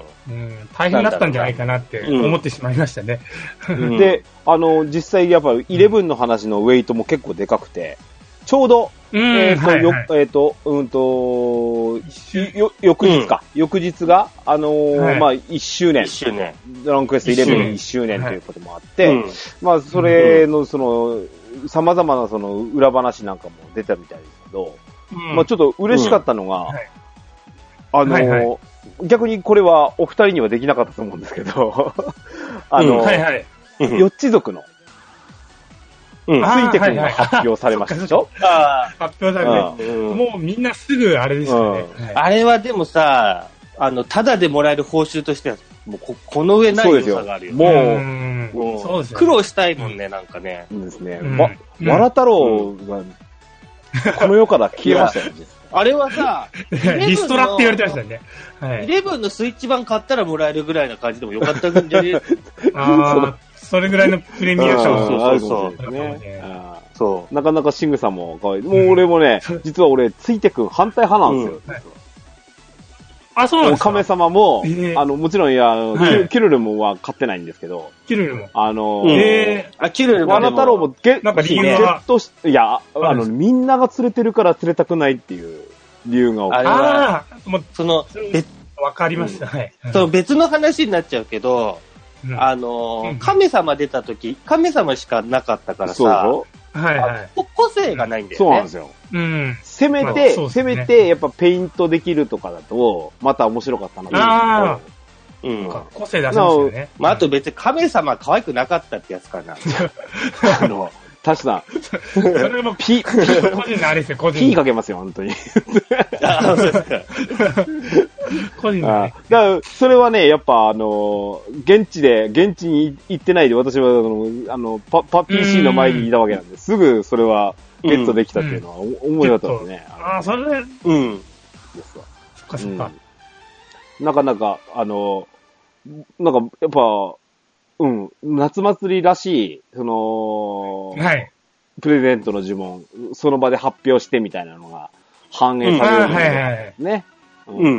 大変だったんじゃないかなって思ってしまいましたね。 うん、で、あの、実際やっぱ、イレブンの話のウェイトも結構でかくて、ちょうど、 うん、 えっ、ー、と、はいはい、えっ、ー、と、うんと、よ、翌日か。うん、翌日が、あのーはい、まあ、いっしゅうねん。いっしゅうねん。ドラゴンクエストイレブンいっしゅうねんということもあって、はい、まあ、それの、その、様々なその、裏話なんかも出たみたいですけど、うん、まあ、ちょっと嬉しかったのが、うんはい、あのーはいはい、逆にこれはお二人にはできなかったと思うんですけど、あのー、うんはいはい、よっち族の、うん、ついてくるのが発表されましたでしょああ、発表されて、うん、もうみんなすぐあれでしたね、うんはい。 あれはでもさ、あの、ただでもらえる報酬としては、もうこ、この上ない良さがあるよ。 もう、 もうそうです、ね、苦労したいもんね、なんかね。 そうですね。わ、わら太郎が、この世から消えましたよね。 あれはさ、 リストラって言われてましたよね。 はい。イレブンのスイッチ版買ったらもらえるぐらいな感じでもよかったんじゃねえああ、それぐらいのプレミア感そうそうそう。 ね、そう。なかなかシングさんも可愛い。もう俺もね、実は俺、ついてくん反対派なんですよ。うんあ、そうなんですか。 亀様も、えー、あの、もちろん、いや、あの、はい、キルルムは買ってないんですけど。 キルルムあの、 えー、あ、キルルムワナ太郎もゲ、 なんか理由はゲットし、いや、あの、みんなが連れてるから連れたくないっていう理由が多くて。 ああ、もう、その、 わかりました、うん、はい。 その別の話になっちゃうけど、うん、あの、うん、神様出た時、神様しかなかったからさ、 そうはいはい。 個性がないんだよね。 そうなんですよ。 うん。 せめて、まあね、せめて、やっぱペイントできるとかだと、また面白かったなと思う。 ああ。 うん。 個性出せますよね。 まあ、あと別に神様可愛くなかったってやつかな。 あの、タシさん。 それもピ、個人のあれですよ、個人。 ピーかけますよ、本当に。 あ、そうですか。 個人の、ね。 だから、それはね、やっぱあの、現地で、現地に行ってないで、私はあの、あのパ、パ ピーシー の前にいたわけなんで、すぐそれはゲットできたっていうのは、うん、思いだったんですね。 ああ、それで、 うん。 ですわ。 そっかそっか、 うん。なかなか、あの、なんか、やっぱ、うん、夏祭りらしい、その、 はい。 プレゼントの呪文、その場で発表してみたいなのが反映されるんですね。 うん、はいはいはい。 ね。 うん。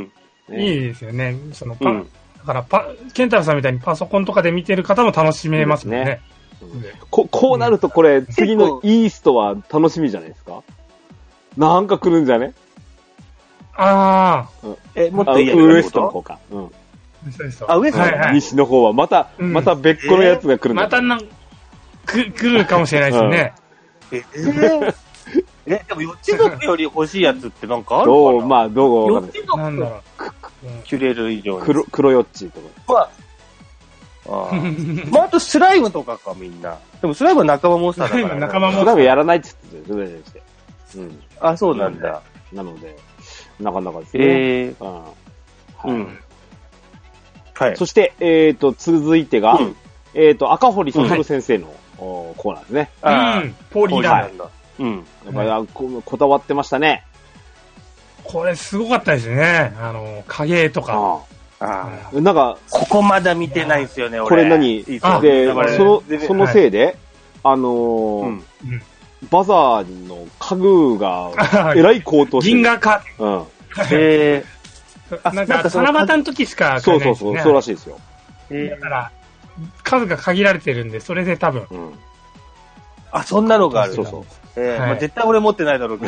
ね、 いいですよね。そのパ、 うん、 だからパ、ケンタロウさんみたいにパソコンとかで見てる方も楽しめますもんね。 うん、こ, こうなるとこれ、うん、次のイーストは楽しみじゃないですか。なんか来るんじゃね。 ああ、 うん、え、もっといいやつウエストの方か。うん。 あ、ウエスト、はいはい、 西の方はまた、うん、また別個のやつが来るんだ、 えー、またなんく来るかもしれないですね。 うん、えー、え、でもよっちのより欲しいやつってなんかあるかな。 どう、まあ、どうかわかんない。 なんだろう。 キュレル以上に。 黒、黒ヨッチとか。 まあ、あまあ、あとスライムとかか、みんな。でもスライムは仲間モンスターだから、ね。 仲間モンスター。 スライムやらないって言ってたよ、それで。 うん。あ、そうなんだ。 なので、なかなかですね。 えー、 うん。はい。 うんはい。 そして、えっ、ー、と、続いてが、うん、えっ、ー、と、赤堀悟先生の、うん、コーナーですね。 うん。ポーリーランド。 うん。やっぱり、うん、こ, こだわってましたね。 これすごかったですね。あの、影とか。 ああ。なんか、 ここまだ見てないんですよね、俺。 これ何で、その、そのせいで、はい、あのー、うん、バザーの家具が、えらい高騰してる。 銀河化。 うん。 へー。なんか、七夕の時しか買えないですね。 そうそうそう、そうらしいですよ。 だから、数が限られてるんで、それで多分。うん、 あ、そんなのがある。 そうそう。 えーはいまあ、絶対俺持ってないだろうけど。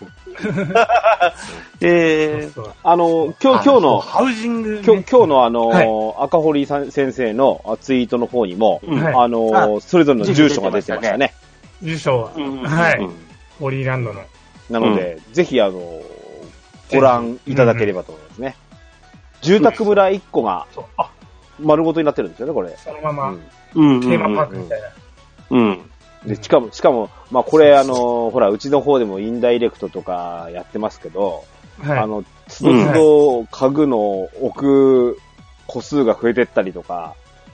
えー、そうそうあの、今日、今日の、 ハウジング、ね、 今日、今日のあの、はい、赤堀先生のツイートの方にも、うん、あの、あそれぞれの住所が出てましたね。 住所は、うん、はい。ホリーランドの。 なので、うん、ぜひあの、ご覧いただければと思いますね。うん、住宅村いっこが丸ごとになってるんですよね、これ。 そのまま、うん、テーマパークみたいな。 うん。で、しかも、しかも、まあ、これあの、ほら、うちの方でもインダイレクトとかやってますけど、はい、あの、つどつど家具の置く個数が増えてったりとか、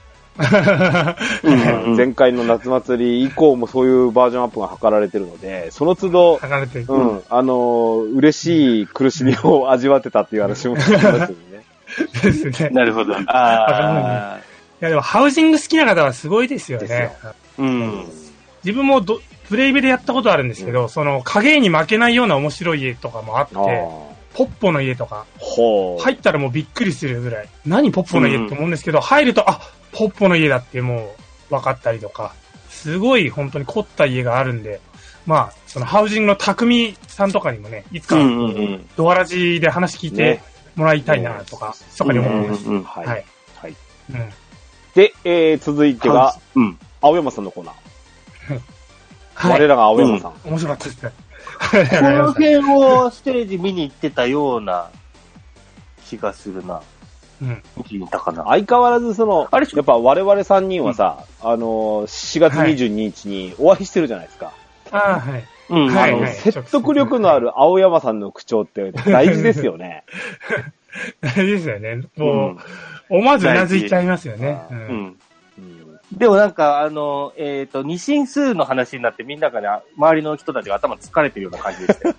うん、前回の夏祭り以降もそういうバージョンアップが図られてるので、その都度、うん、あの、嬉しい苦しみを味わってたっていう話もありますよね。 ですね。 なるほど。ああ。 いやでも、ハウジング好きな方はすごいですよね。 うん。 自分もどプレイベでやったことあるんですけど、うん、その影に負けないような面白い家とかもあって、ポッポの家とか、入ったらもうびっくりするぐらい、何ポッポの家って思うんですけど、うん、入ると、あ、ポッポの家だってもう分かったりとか、すごい本当に凝った家があるんで、まあ、そのハウジングの匠さんとかにもね、いつか、ドアラジで話聞いてもらいたいなとか、そこに思います。はい。はい。 うん、で、えー、続いてが、うん、青山さんのコーナー。はい、我らが青山さん。 うん、面白かったですね。 この辺をステージ見に行ってたような気がするな。 うん。 見に行ったかな。 相変わらずその、あれやっぱ我々さんにんはさ、うん、あの、しがつにじゅうににちにお会いしてるじゃないですか。 はい、ああ、はい。 うん。はい、あの、説得力のある青山さんの口調って大事ですよね。 大事ですよね。もう、うん、思わずうなずいちゃいますよね。うん。 うんでもなんか、あの、えっ、ー、と、二進数の話になってみんながね、周りの人たちが頭疲れてるような感じでしたよ。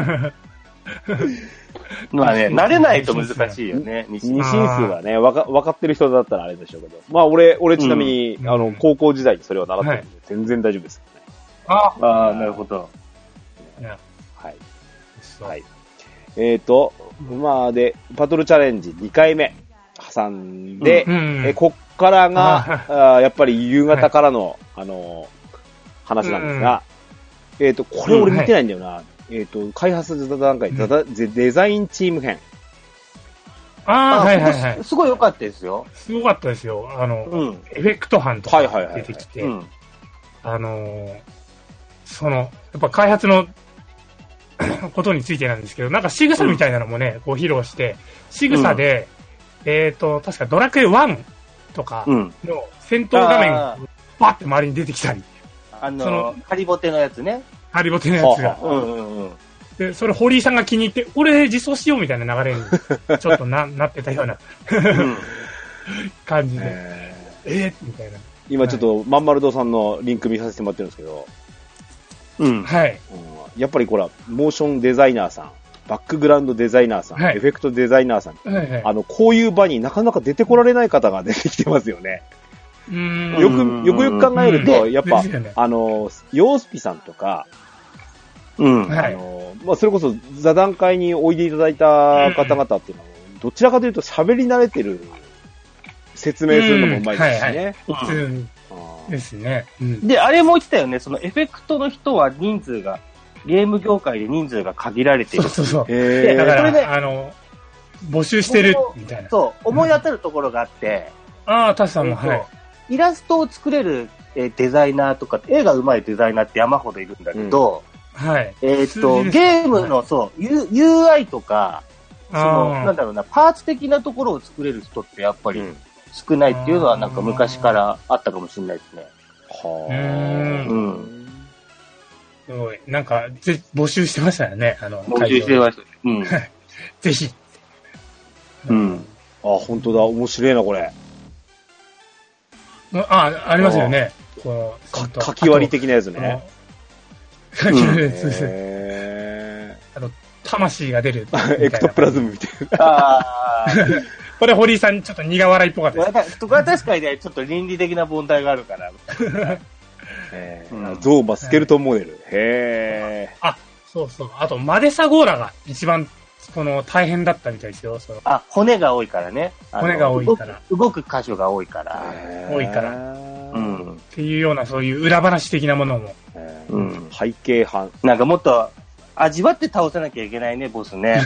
まあね、慣れないと難しいよね。 二進数はね、わか、わかってる人だったらあれでしょうけど。まあ俺、俺ちなみに、うん、あの、高校時代にそれを習ってるんで、全然大丈夫ですよね。 ああ、なるほど。 はい。はい。えっ、ー、と、まあで、バトルチャレンジにかいめ挟んで、うんうん、えこっからが、あやっぱり夕方からの、はい、あのー、話なんですが、うん、えっ、ー、と、これ俺見てないんだよな。うんはい、えっ、ー、と、開発段階、うん、デザインチーム編。 ああ、はいはいはい。 すごい良かったですよ。 すごかったですよ。あの、うん、エフェクト班とか出てきて、あのー、その、やっぱ開発のことについてなんですけど、なんか仕草みたいなのもね、うん、こう披露して、仕草で、うん、えっ、ー、と、確かドラクエワンとかの戦闘画面がバッて周りに出てきたり。 あの、そのハリボテのやつね。 ハリボテのやつが。うんうんうん。で、それ堀井さんが気に入って、俺実装しようみたいな流れにちょっとな、なってたような感じで。えー、えー、みたいな。 今ちょっと、まんまる堂さんのリンク見させてもらってるんですけど。 うん。はい。 うん、やっぱりこれは、モーションデザイナーさん、バックグラウンドデザイナーさん、はい、エフェクトデザイナーさん、はいはい、あの、こういう場になかなか出てこられない方が出てきてますよね。 うーんよく、よくよく考えると、やっぱ、ね、あの、ヨースピさんとか、 うん。 あの、まあ、それこそ座談会においでいただいた方々っていうのは、 どちらかというと喋り慣れてる説明するのもうまいですしね。 うん。うんですね、うん。 で、あれも言ってたよね、そのエフェクトの人は人数が、ゲーム業界で人数が限られてる。 そうそうそう。 へだから、 それであの、募集してるみたいな。 そう、思い当たるところがあって、 ああ、タシさんも、はい。 イラストを作れるデザイナーとか、絵が上手いデザイナーって山ほどいるんだけど、 うん、はい。 えっと、ゲームの、そう、ユーアイ とか、その、なんだろうな、パーツ的なところを作れる人ってやっぱり少ないっていうのはなんか昔からあったかもしれないですね。 はぁ。うん。すごい。なんか、ぜ、募集してましたよね、あの、 募集してました。うん。 ぜひ。 うん。 あ、本当だ。面白いな、これ。 あ、ありますよね。この、か、かき割り的なやつね。 かき割りです。へー。あと、魂が出る。 エクトプラズムみたいな。ああ。これ、堀井さん、ちょっと苦笑いっぽかったです。これは確かにね、ちょっと倫理的な問題があるから。 えー、ゾーマスケルトンモデル。へー。 あ、そうそう。あと、マデサゴーラが一番、この、大変だったみたいですよ。そのあ、骨が多いからね。 骨が多いから。 動く箇所が多いから。 多いから。 うん。 っていうような、そういう裏話的なものも。 うん。背景版。 なんかもっと、味わって倒さなきゃいけないね、ボスね。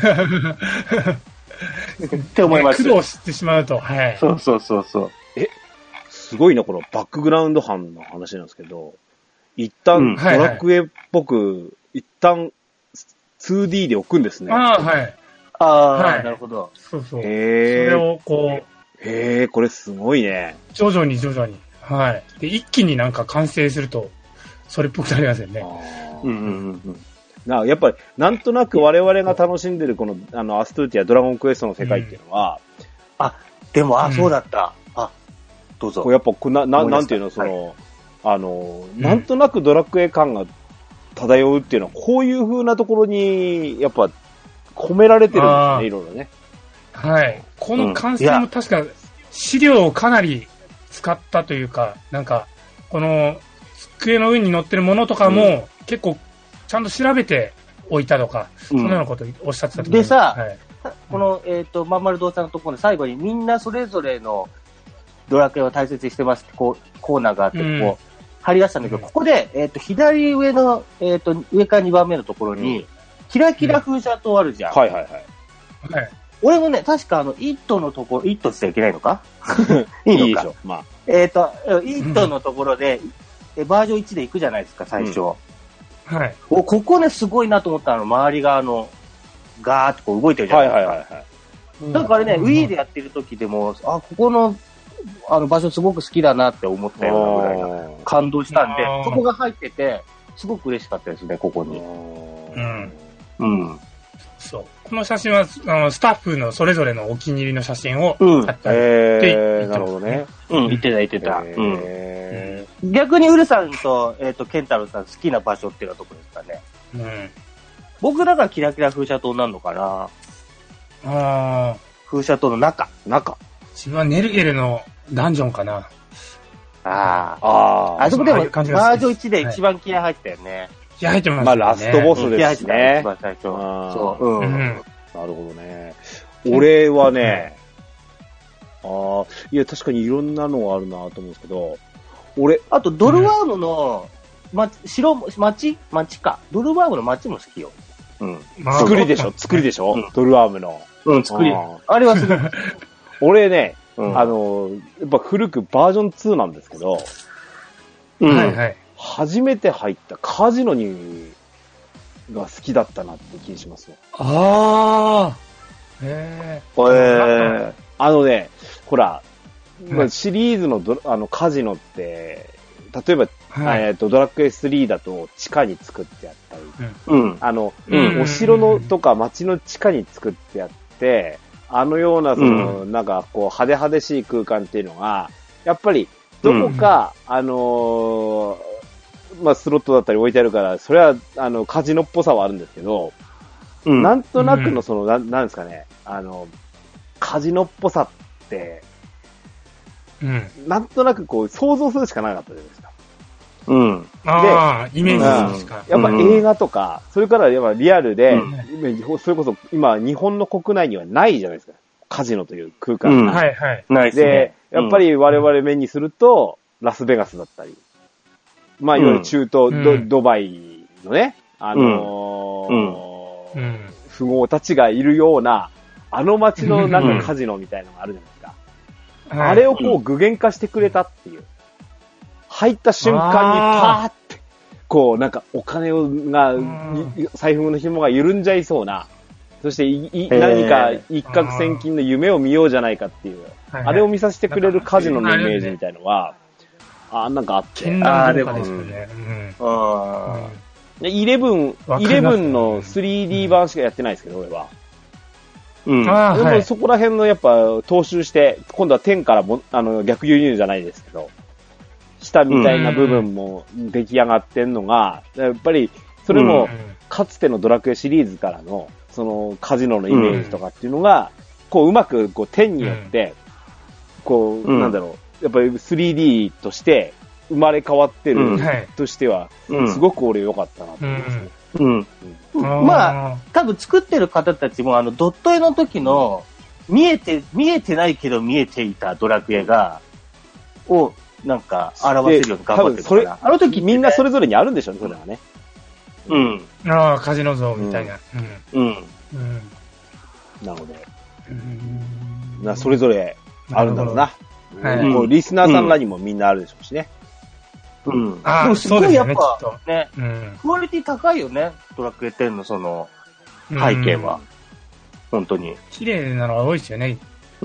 って思います。 苦労してしまうと。はい。 そうそうそうそう。 え、すごいな、このバックグラウンド班の話なんですけど、一旦ドラクエっぽく、うんはいはい、一旦 ツーディー で置くんですね。 ああ、はい。 ああ、 はい、 なるほど。 そうそう。 へえ。 それをこう。へえ、これすごいね。 徐々に徐々に。はい。で、一気になんか完成すると、それっぽくなりますよね。 うんうんうんうん。 なやっぱり、なんとなく我々が楽しんでるこの、あの、アストゥーティア、ドラゴンクエストの世界っていうのは、 うん、あ、でも、あ、そうだった。うん、あ、どうぞ。 こうやっぱ、な、ななんていうの、その、はい、あの、なんとなくドラクエ感が漂うっていうのは、こういう風なところに、やっぱ、込められてるんですね、いろいろね。 はい。この完成も確か、資料をかなり使ったというか、なんか、この、机の上に載ってるものとかも、うん、結構、ちゃんと調べておいたとか、うん、そのようなことをおっしゃってたと思います。 でさ、 はい、 この、えっ、ー、と、まんまる堂さんのところで最後にみんなそれぞれのドラクエを大切にしてますって、こう、コーナーがあって、こう、うん、貼り出したんだけど、ここで、えっ、ー、と、左上の、えっ、ー、と、上からにばんめのところに、うん、キラキラ風車灯あるじゃん。 うん、はいはいはい。 はい。 俺もね、確かあの、イットのところ、イットって言っちゃいけないのかいいのかいいでしょ、まあ。 えっ、ー、と、イットのところで、えバージョンいちで行くじゃないですか、最初。うんはい。 お、ここね、すごいなと思ったの、周りがあの、ガーッとこう動いてるじゃないですか。 はいはいはい、はい。 だからね、うん、Wii でやってる時でも、あ、ここの、あの場所すごく好きだなって思ったようなぐらいな感動したんで、そこが入ってて、すごく嬉しかったですね、ここに。 うん。 うん。 そう。この写真は、あの、スタッフのそれぞれのお気に入りの写真を撮ったりって言ってますね。なるほどね。 うん、言ってた言ってた。うん。逆にウルさんと、えっ、ー、と、ケンタロウさん好きな場所っていうのはどこですかね。 うん。 僕だからキラキラ風車灯になるのかな。 ああ。 風車灯の中。 中。 自分はネルゲルのダンジョンかな。 ああ。 ああ。 あそこでもバージョンいちで一番気合入ったよね。 気合入ってますね。 まあラストボスですね。 一番最初。 そう。うん。 なるほどね。俺はね、ああ、いや確かにいろんなのがあるなと思うんですけど、俺、 あとドルワームの、ま、城、町町か。ドルワームの町も好きよ。 うん。作りでしょ作りでしょ、うん、ドルワームの。 うん、作り。あれはすごい。 俺ね、うん、あの、やっぱ古くバージョンツーなんですけど、 うん、はいはい。 初めて入ったカジノにが好きだったなって気にしますよ。 ああ。へえ。へえ。 あのね、ほら、うん、シリーズのドあのカジノって、例えば、はい、えっと、ドラクエスリーだと地下に作ってあったり、 うん、 あの、うん、お城のとか街の地下に作ってあって、あのような、その、うん、なんか、こう、派手派手しい空間っていうのが、やっぱり、どこか、うん、あのー、まあ、スロットだったり置いてあるから、それは、あの、カジノっぽさはあるんですけど、うん、なんとなくの、その、な、なんですかね、あの、カジノっぽさって、 うん、 なんとなくこう、想像するしかなかったじゃないですか。 うん。 ああ、イメージしか。 やっぱ映画とか、それからやっぱリアルで、うん、それこそ今日本の国内にはないじゃないですか。 カジノという空間、 うん、 はいはい。 ないですね。 で、やっぱり我々目にすると、ラスベガスだったり、まあ、いわゆる中東、うん、ド, ドバイのね、あのーうんうん、富豪たちがいるような、あの街のなんかカジノみたいなのがあるじゃないですか。うん、あれをこう具現化してくれたっていう。入った瞬間にパーって、こうなんかお金をが、財布の紐が緩んじゃいそうな、そしていい何か一攫千金の夢を見ようじゃないかっていう、あれを見させてくれるカジノのイメージみたいのは、あ、なんかあって。 ああ、でも、ね、うん。 で、イレブン、イレブンの スリーディー 版しかやってないですけど、俺は。うん。あでも、はい、そこら辺のやっぱ踏襲して、今度はじゅうからもあの逆輸入じゃないですけど、下みたいな部分も出来上がってんのが、やっぱり、それも、かつてのドラクエシリーズからの、そのカジノのイメージとかっていうのが、こう、うまく、こう、点によって、こう、なんだろう、やっぱり スリーディー として生まれ変わってるとしては、すごく俺良かったなと思いますね。 うん。うん、まあ、多分作ってる方たちも、あの、ドット絵の時の、見えて、見えてないけど見えていたドラクエが、を、なんか、表せるように頑張ってるから。 あの時みんなそれぞれにあるんでしょうね、それはね。 うん。 ああ、カジノ像みたいな。 うん。うん。 なので、なそれぞれあるんだろうな。はい、こうリスナーさんらにもみんなあるでしょうしね。 うん。ああ、でもすごいやっぱ、ね、うん、クオリティ高いよね、ドラクエテンのその、背景は。うん、本当に。 綺麗なのが多いですよね。 うん。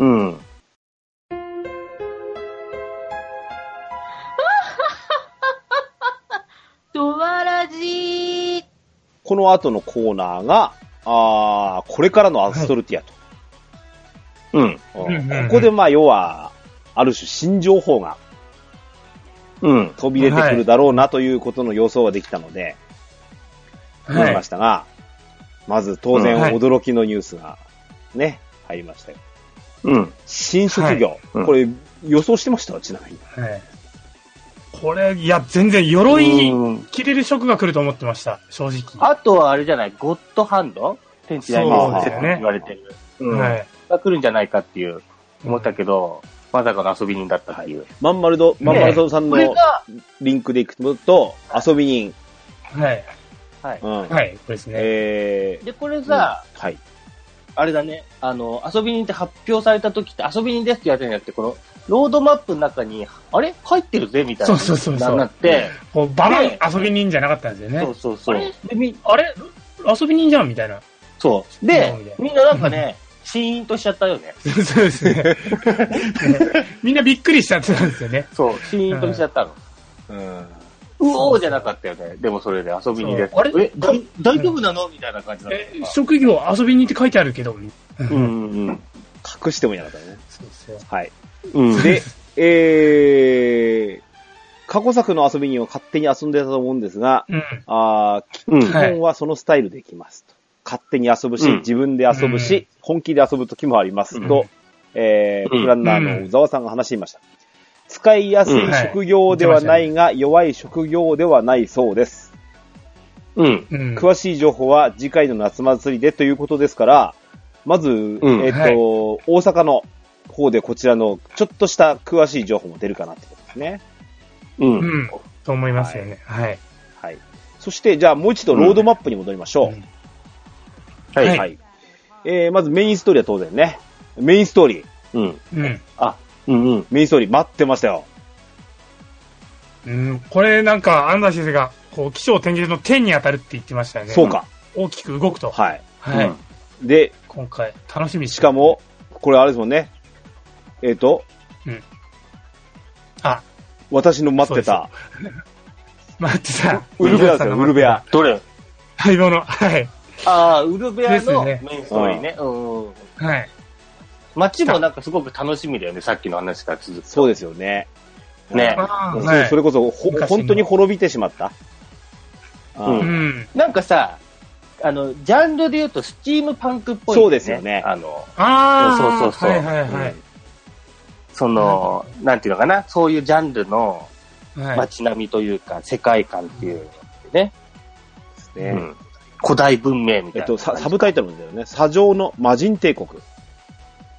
ドワラジー。 この後のコーナーが、あこれからのアストルティアと。はい、うん。ここでまあ要は、ある種新情報が、うん。飛び出てくるだろうなということの予想ができたので、はい。思いましたが、まず当然驚きのニュースがね、入りましたよ。 うん。 新職業。はい、これ予想してましたちなみに。 はい。これ、いや、全然、鎧着れる職が来ると思ってました、正直。 あとはあれじゃない、ゴッドハンド天地大名説って言われてる。うん。はい。が来るんじゃないかっていう、思ったけど、うん、まさかの遊び人だったっていう。はい、 まんまるど、まんまるどさんのリンクでいくと、遊び人。 はい。 はい。 うん、はい、これですね。 えー、で、これさ、うん、はい。あれだね、あの、遊び人って発表された時って遊び人ですって言われてんじゃなくて、この、ロードマップの中に、あれ入ってるぜみたいな。 そうそうそう。 なって、 こうババン遊び人じゃなかったんですよね。 そうそうそう。あれでみあれ遊び人じゃんみたいな。 そう。で、みんななんかね、シーンとしちゃったよね。 そうですね。みんなびっくりしちゃってたんですよね。 そう、シーンとしちゃったの。うん。うおーじゃなかったよね。でもそれで遊び人で。あれえ、大丈夫なのみたいな感じだった。え、 職業遊び人って書いてあるけど。 うんうん。 隠してもいなかったね。 そうそう。 はい。うん、で、えー、過去作の遊び人を勝手に遊んでたと思うんですが、うん、あ基本はそのスタイルできますと。はい、勝手に遊ぶし、うん、自分で遊ぶし、うん、本気で遊ぶ時もありますと、うん、えー、プランナーの小沢さんが話していました。使いやすい職業ではないが、弱い職業ではないそうです。うん。詳しい情報は次回の夏祭りでということですから、まず、うん、えっ、ー、と、はい、大阪の方でこちらのちょっとした詳しい情報も出るかなってことですね。 うん。うん、と思いますよね。はい。はい。 はい、そして、じゃあもう一度ロードマップに戻りましょう。うん、はい。はい。えー、まずメインストーリーは当然ね。メインストーリー。うん。うん。あ、うんうん。メインストーリー待ってましたよ。 うん、これなんか、安西先生が、こう、起承転結の点に当たるって言ってましたよね。 そうか。 大きく動くと。 はい。 はい。 うん、で、 今回、楽しみしかも、これあれですもんね。えっ、ー、と、うん。 あ、 私の待ってた。 待ってた。 ウルベアですよ、ウルベア。 どれ相棒の、はい。 ああ、ウルベアのメインストーリーね。うん。 はい。 街もなんかすごく楽しみだよね、さっきの話から続く。 そうですよね。 ね。 うんはい、それこそほ、本当に滅びてしまった。 うん。うん、なんかさ、あの、ジャンルで言うとスチームパンクっぽい、 ね。そうですよね。 あの、 あそうそうそう。 はいはいはい。うん、 その、なんていうのかな、そういうジャンルの街並みというか、はい、世界観っていうね。ですね、うん。古代文明みたいな。 えっと、サブタイトルだよね。砂上の魔人帝国。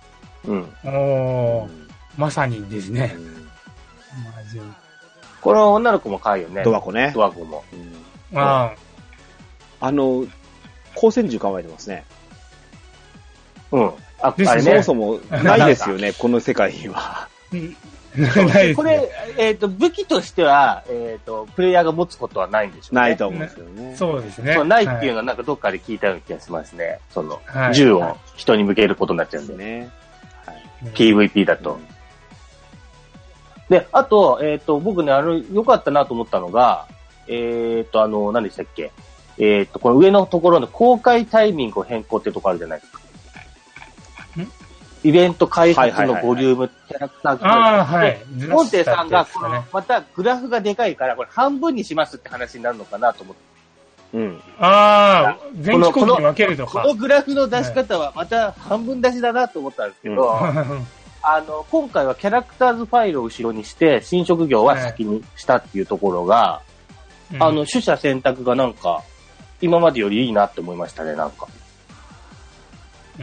うん。 おー、まさにですね。 うん、 この女の子も可愛いよね。 ドワコね。 ドワコも。 うん、ああの、光線銃構えてますね。 うん。あ、 あれね、そもそもないですよね、この世界には。 ないですね。 これ、えっ、ー、と、武器としては、えっ、ー、と、プレイヤーが持つことはないんでしょうね。 ないと思うんですよね。 そうですね。 そう、ないっていうのはなんかどっかで聞いたような気がしますね。その、 はい、 銃を人に向けることになっちゃうんで。ね。はい、ピーブイピー だと。うん、で、あと、えっ、ー、と、僕ね、あの、良かったなと思ったのが、えっ、ー、と、あの、何でしたっけ？えっ、ー、と、この上のところの公開タイミングを変更っていうところあるじゃないですか。イベント開発のボリューム、はいはいはい、キャラクターああ、はい。 モンテイさんが、この、またグラフがでかいから、これ半分にしますって話になるのかなと思って。 うん。 ああ、前期後期に分けるとか。 このグラフの出し方はまた半分出しだなと思ったんですけど、はい、あの、今回はキャラクターズファイルを後ろにして、新職業は先にしたっていうところが、はい、あの、取捨選択がなんか、今までよりいいなって思いましたね、なんか。 うん。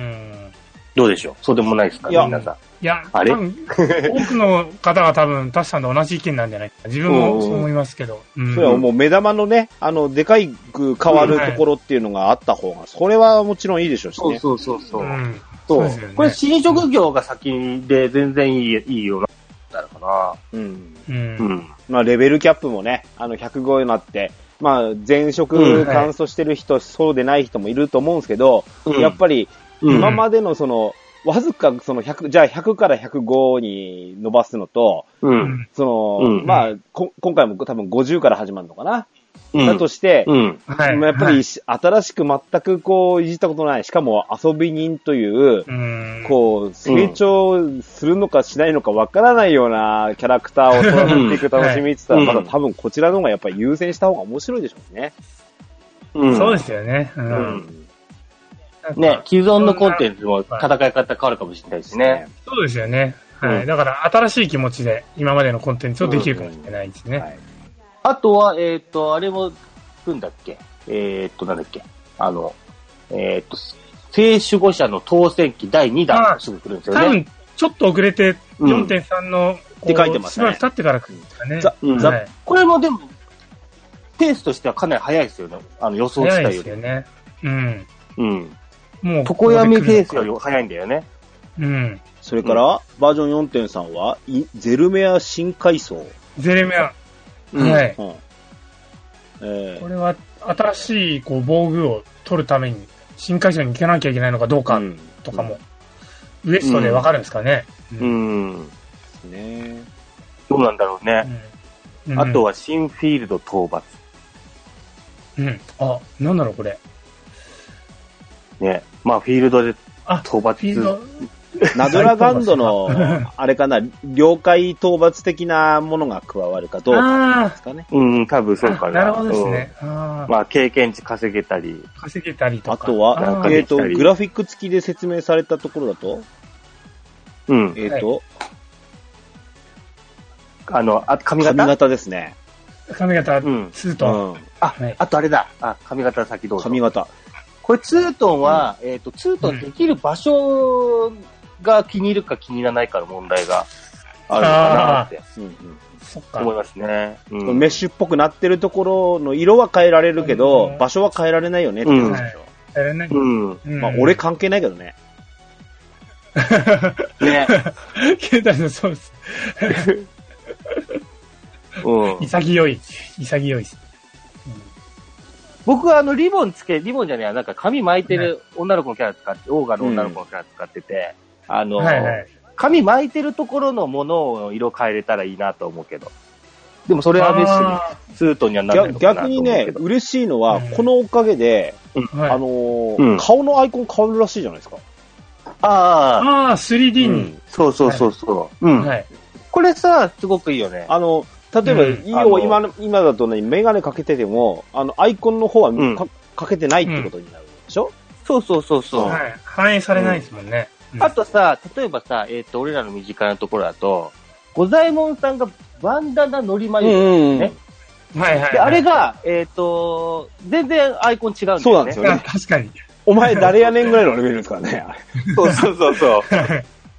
どうでしょう？そうでもないですか、皆さん。 いや、 あれ多くの方が多分、タシさんと同じ意見なんじゃないか。自分もそう思いますけど。 うん、それはもう目玉のね、あの、でかいく変わるところっていうのがあった方が、それはもちろんいいでしょうしね。 そうそうそうそう。うん、 そうそう、ね、これ新職業が先で全然いい、いいような、なるかな。 うん。 うん。 うん。まあ、レベルキャップもね、あの、ひゃくごになって、まあ、前職完走してる人、うんはい、そうでない人もいると思うんですけど、うん、やっぱり、今までのその、わずかそのひゃく、じゃあひゃくからひゃくごに伸ばすのと、 うん、 その、うん、まあ、こ、今回も多分ごじゅうから始まるのかな。 うん、 だとして、 うん、 はい、やっぱり、はい、新しく全くこう、いじったことない、しかも遊び人という、 うん、 こう、成長するのかしないのかわからないようなキャラクターを育てていく楽しみって言ったら、まだ多分こちらの方がやっぱり優先した方が面白いでしょうね。 うん、そうですよね。うんうんね、既存のコンテンツも戦い方変わるかもしれないしね。 そうですよね。はい。うん、だから新しい気持ちで今までのコンテンツをできるかもしれないですね。うんはい、 あとは、えっ、ー、と、あれも来るんだっけえっ、ー、と、なんだっけあの、えっ、ー、と、聖守護者の当選期だいにだんがすぐ来るんですよね。 多分、ちょっと遅れて よんてんさん の、 うん、って書いてますね。 しばらく経ってから来るんですかね。 ざうんはい、これもでも、ペースとしてはかなり早いですよね。あの予想したより。 早いですよね。うん。 うん。もう、常闇ペースより早いんだよね。 うん。 それから、うん、バージョン よんてんさん は、ゼルメア新階層。 ゼルメア。うん、はい。うんえー、 これは、新しい、こう、防具を取るために、新階層に行かなきゃいけないのかどうか、とかも、うん、ウエストでわかるんですかね。 うん。うん、 ねどうなんだろうね。うん、あとは、新フィールド討伐。 うん。あ、なんだろう、これ。 ね。まあ、フィールドで討伐。 ナドラガンドの、あれかな、領海討伐的なものが加わるかどうかですかね。 うん、多分そうかな。 なるほどですね。 あまあ、経験値稼げたり。 稼げたりとか。 あとは、えっと、グラフィック付きで説明されたところだと、 うん。 えっと、 あの、あ、髪型髪型ですね。 髪型、ツートン。 あ、あとあれだ。あ、髪型先どうぞ。 髪型。 これツートンは、えっと、ツートンできる場所が気に入るか気に入らないかの問題があるのかなって思いますね。 メッシュっぽくなってるところの色は変えられるけど、場所は変えられないよねって言うんですよ。 変えられない。 まあ、俺関係ないけどね。 ね。 ケンタさんそうです。 うん。 潔い。潔いです。 僕はあの、リボンつけ、リボンじゃねえ、なんか髪巻いてる女の子のキャラ使って、オーガの女の子のキャラ使ってて、うん、あの、はいはい、髪巻いてるところのものを色変えれたらいいなと思うけど。でもそれは別にツートンにはならないのかなと思うけど。 逆にね、嬉しいのは、このおかげで、うん、あのーうん、顔のアイコン変わるらしいじゃないですか。 ああ。 ああ、スリーディー に、うん。 そうそうそうそう。はい、うん。はい。これさ、すごくいいよね。 あの、例えば、うん、要は今、今だとね、メガネかけてても、あの、アイコンの方はか、うん、かけてないってことになるでしょ、うん、 そうそうそうそう。 はい。反映されないですもんね。 うん、あとさ、例えばさ、えっ、ー、と、俺らの身近なところだと、五左衛門さんがバンダナのり眉毛ね。 うん、はいはい、はい。 で、あれが、えっ、ー、と、全然アイコン違うんだよね。 そうなんですよね。 確かに。 お前誰やねんぐらいのレベルですからね。 そうそうそうそう。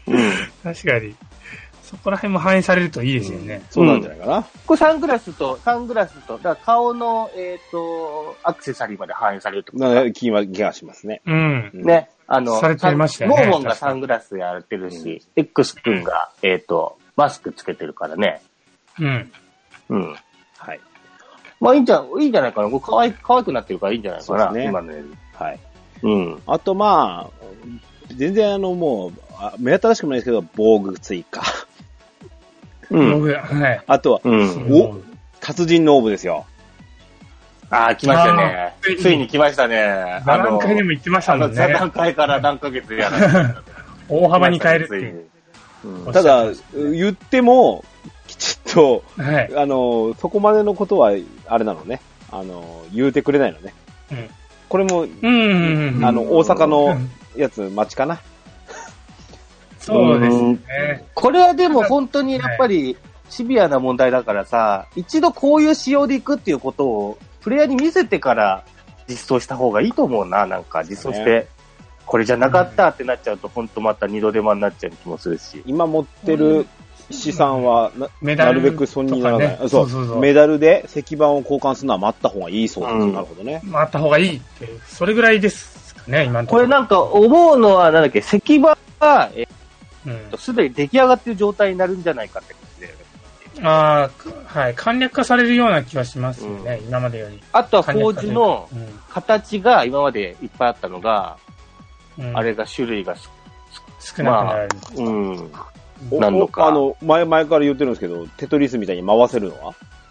うん。 確かに。そこら辺も反映されるといいですよね。うん、 そうなんじゃないかな。 これサングラスと、サングラスと、だから顔の、えっ、ー、と、アクセサリーまで反映されるってことか。 気は、気がしますね。 うん。 ね。あの、 されてましたよね。 モーモンがサングラスやってるし、うん、X 君が、えっ、ー、と、マスクつけてるからね。 うん。 うん。 はい。 まあいいんじゃ、いいんじゃないかな。これ可愛く、可愛くなってるからいいんじゃないかな。そうですね。今のより。 はい。 うん。 あとまあ、全然あのもう、目新しくもないですけど、防具追加。 うん。はい。 あとは、うん、お、達人のオーブですよ。 ああ、来ましたね。ついに来ましたね。 座談会でも言ってましたもんね。 座談会から何ヶ月やら大幅に変えるっていう。 うん、ただ、言っても、きちっと、はい、あの、そこまでのことは、あれなのね。あの、言うてくれないのね。うん、これも、うんうんうん、あの、大阪のやつ、町かな。 そうですね。 これはでも本当にやっぱりシビアな問題だからさ、一度こういう仕様でいくっていうことをプレイヤーに見せてから実装した方がいいと思うな。なんか実装して、これじゃなかったってなっちゃうと本当また二度手間になっちゃう気もするし。 今持ってる資産は な,、うん、なるべく損にならない、ね。そうそうそう。メダルで石板を交換するのは待った方がいいそうです、うん。なるほどね。 待った方がいいって、それぐらいですかね、今のところ。 これなんか思うのはなんだっけ、石板が、えすで、うん、に出来上がっている状態になるんじゃないかって感じで。 ああ、はい。簡略化されるような気はしますよね、うん、今までより。 あとは、フォージの形が今までいっぱいあったのが、うん、あれが種類が少なくなる、 まあ。うん。なんのか。 あの、前、前から言ってるんですけど、テトリスみたいに回せるのは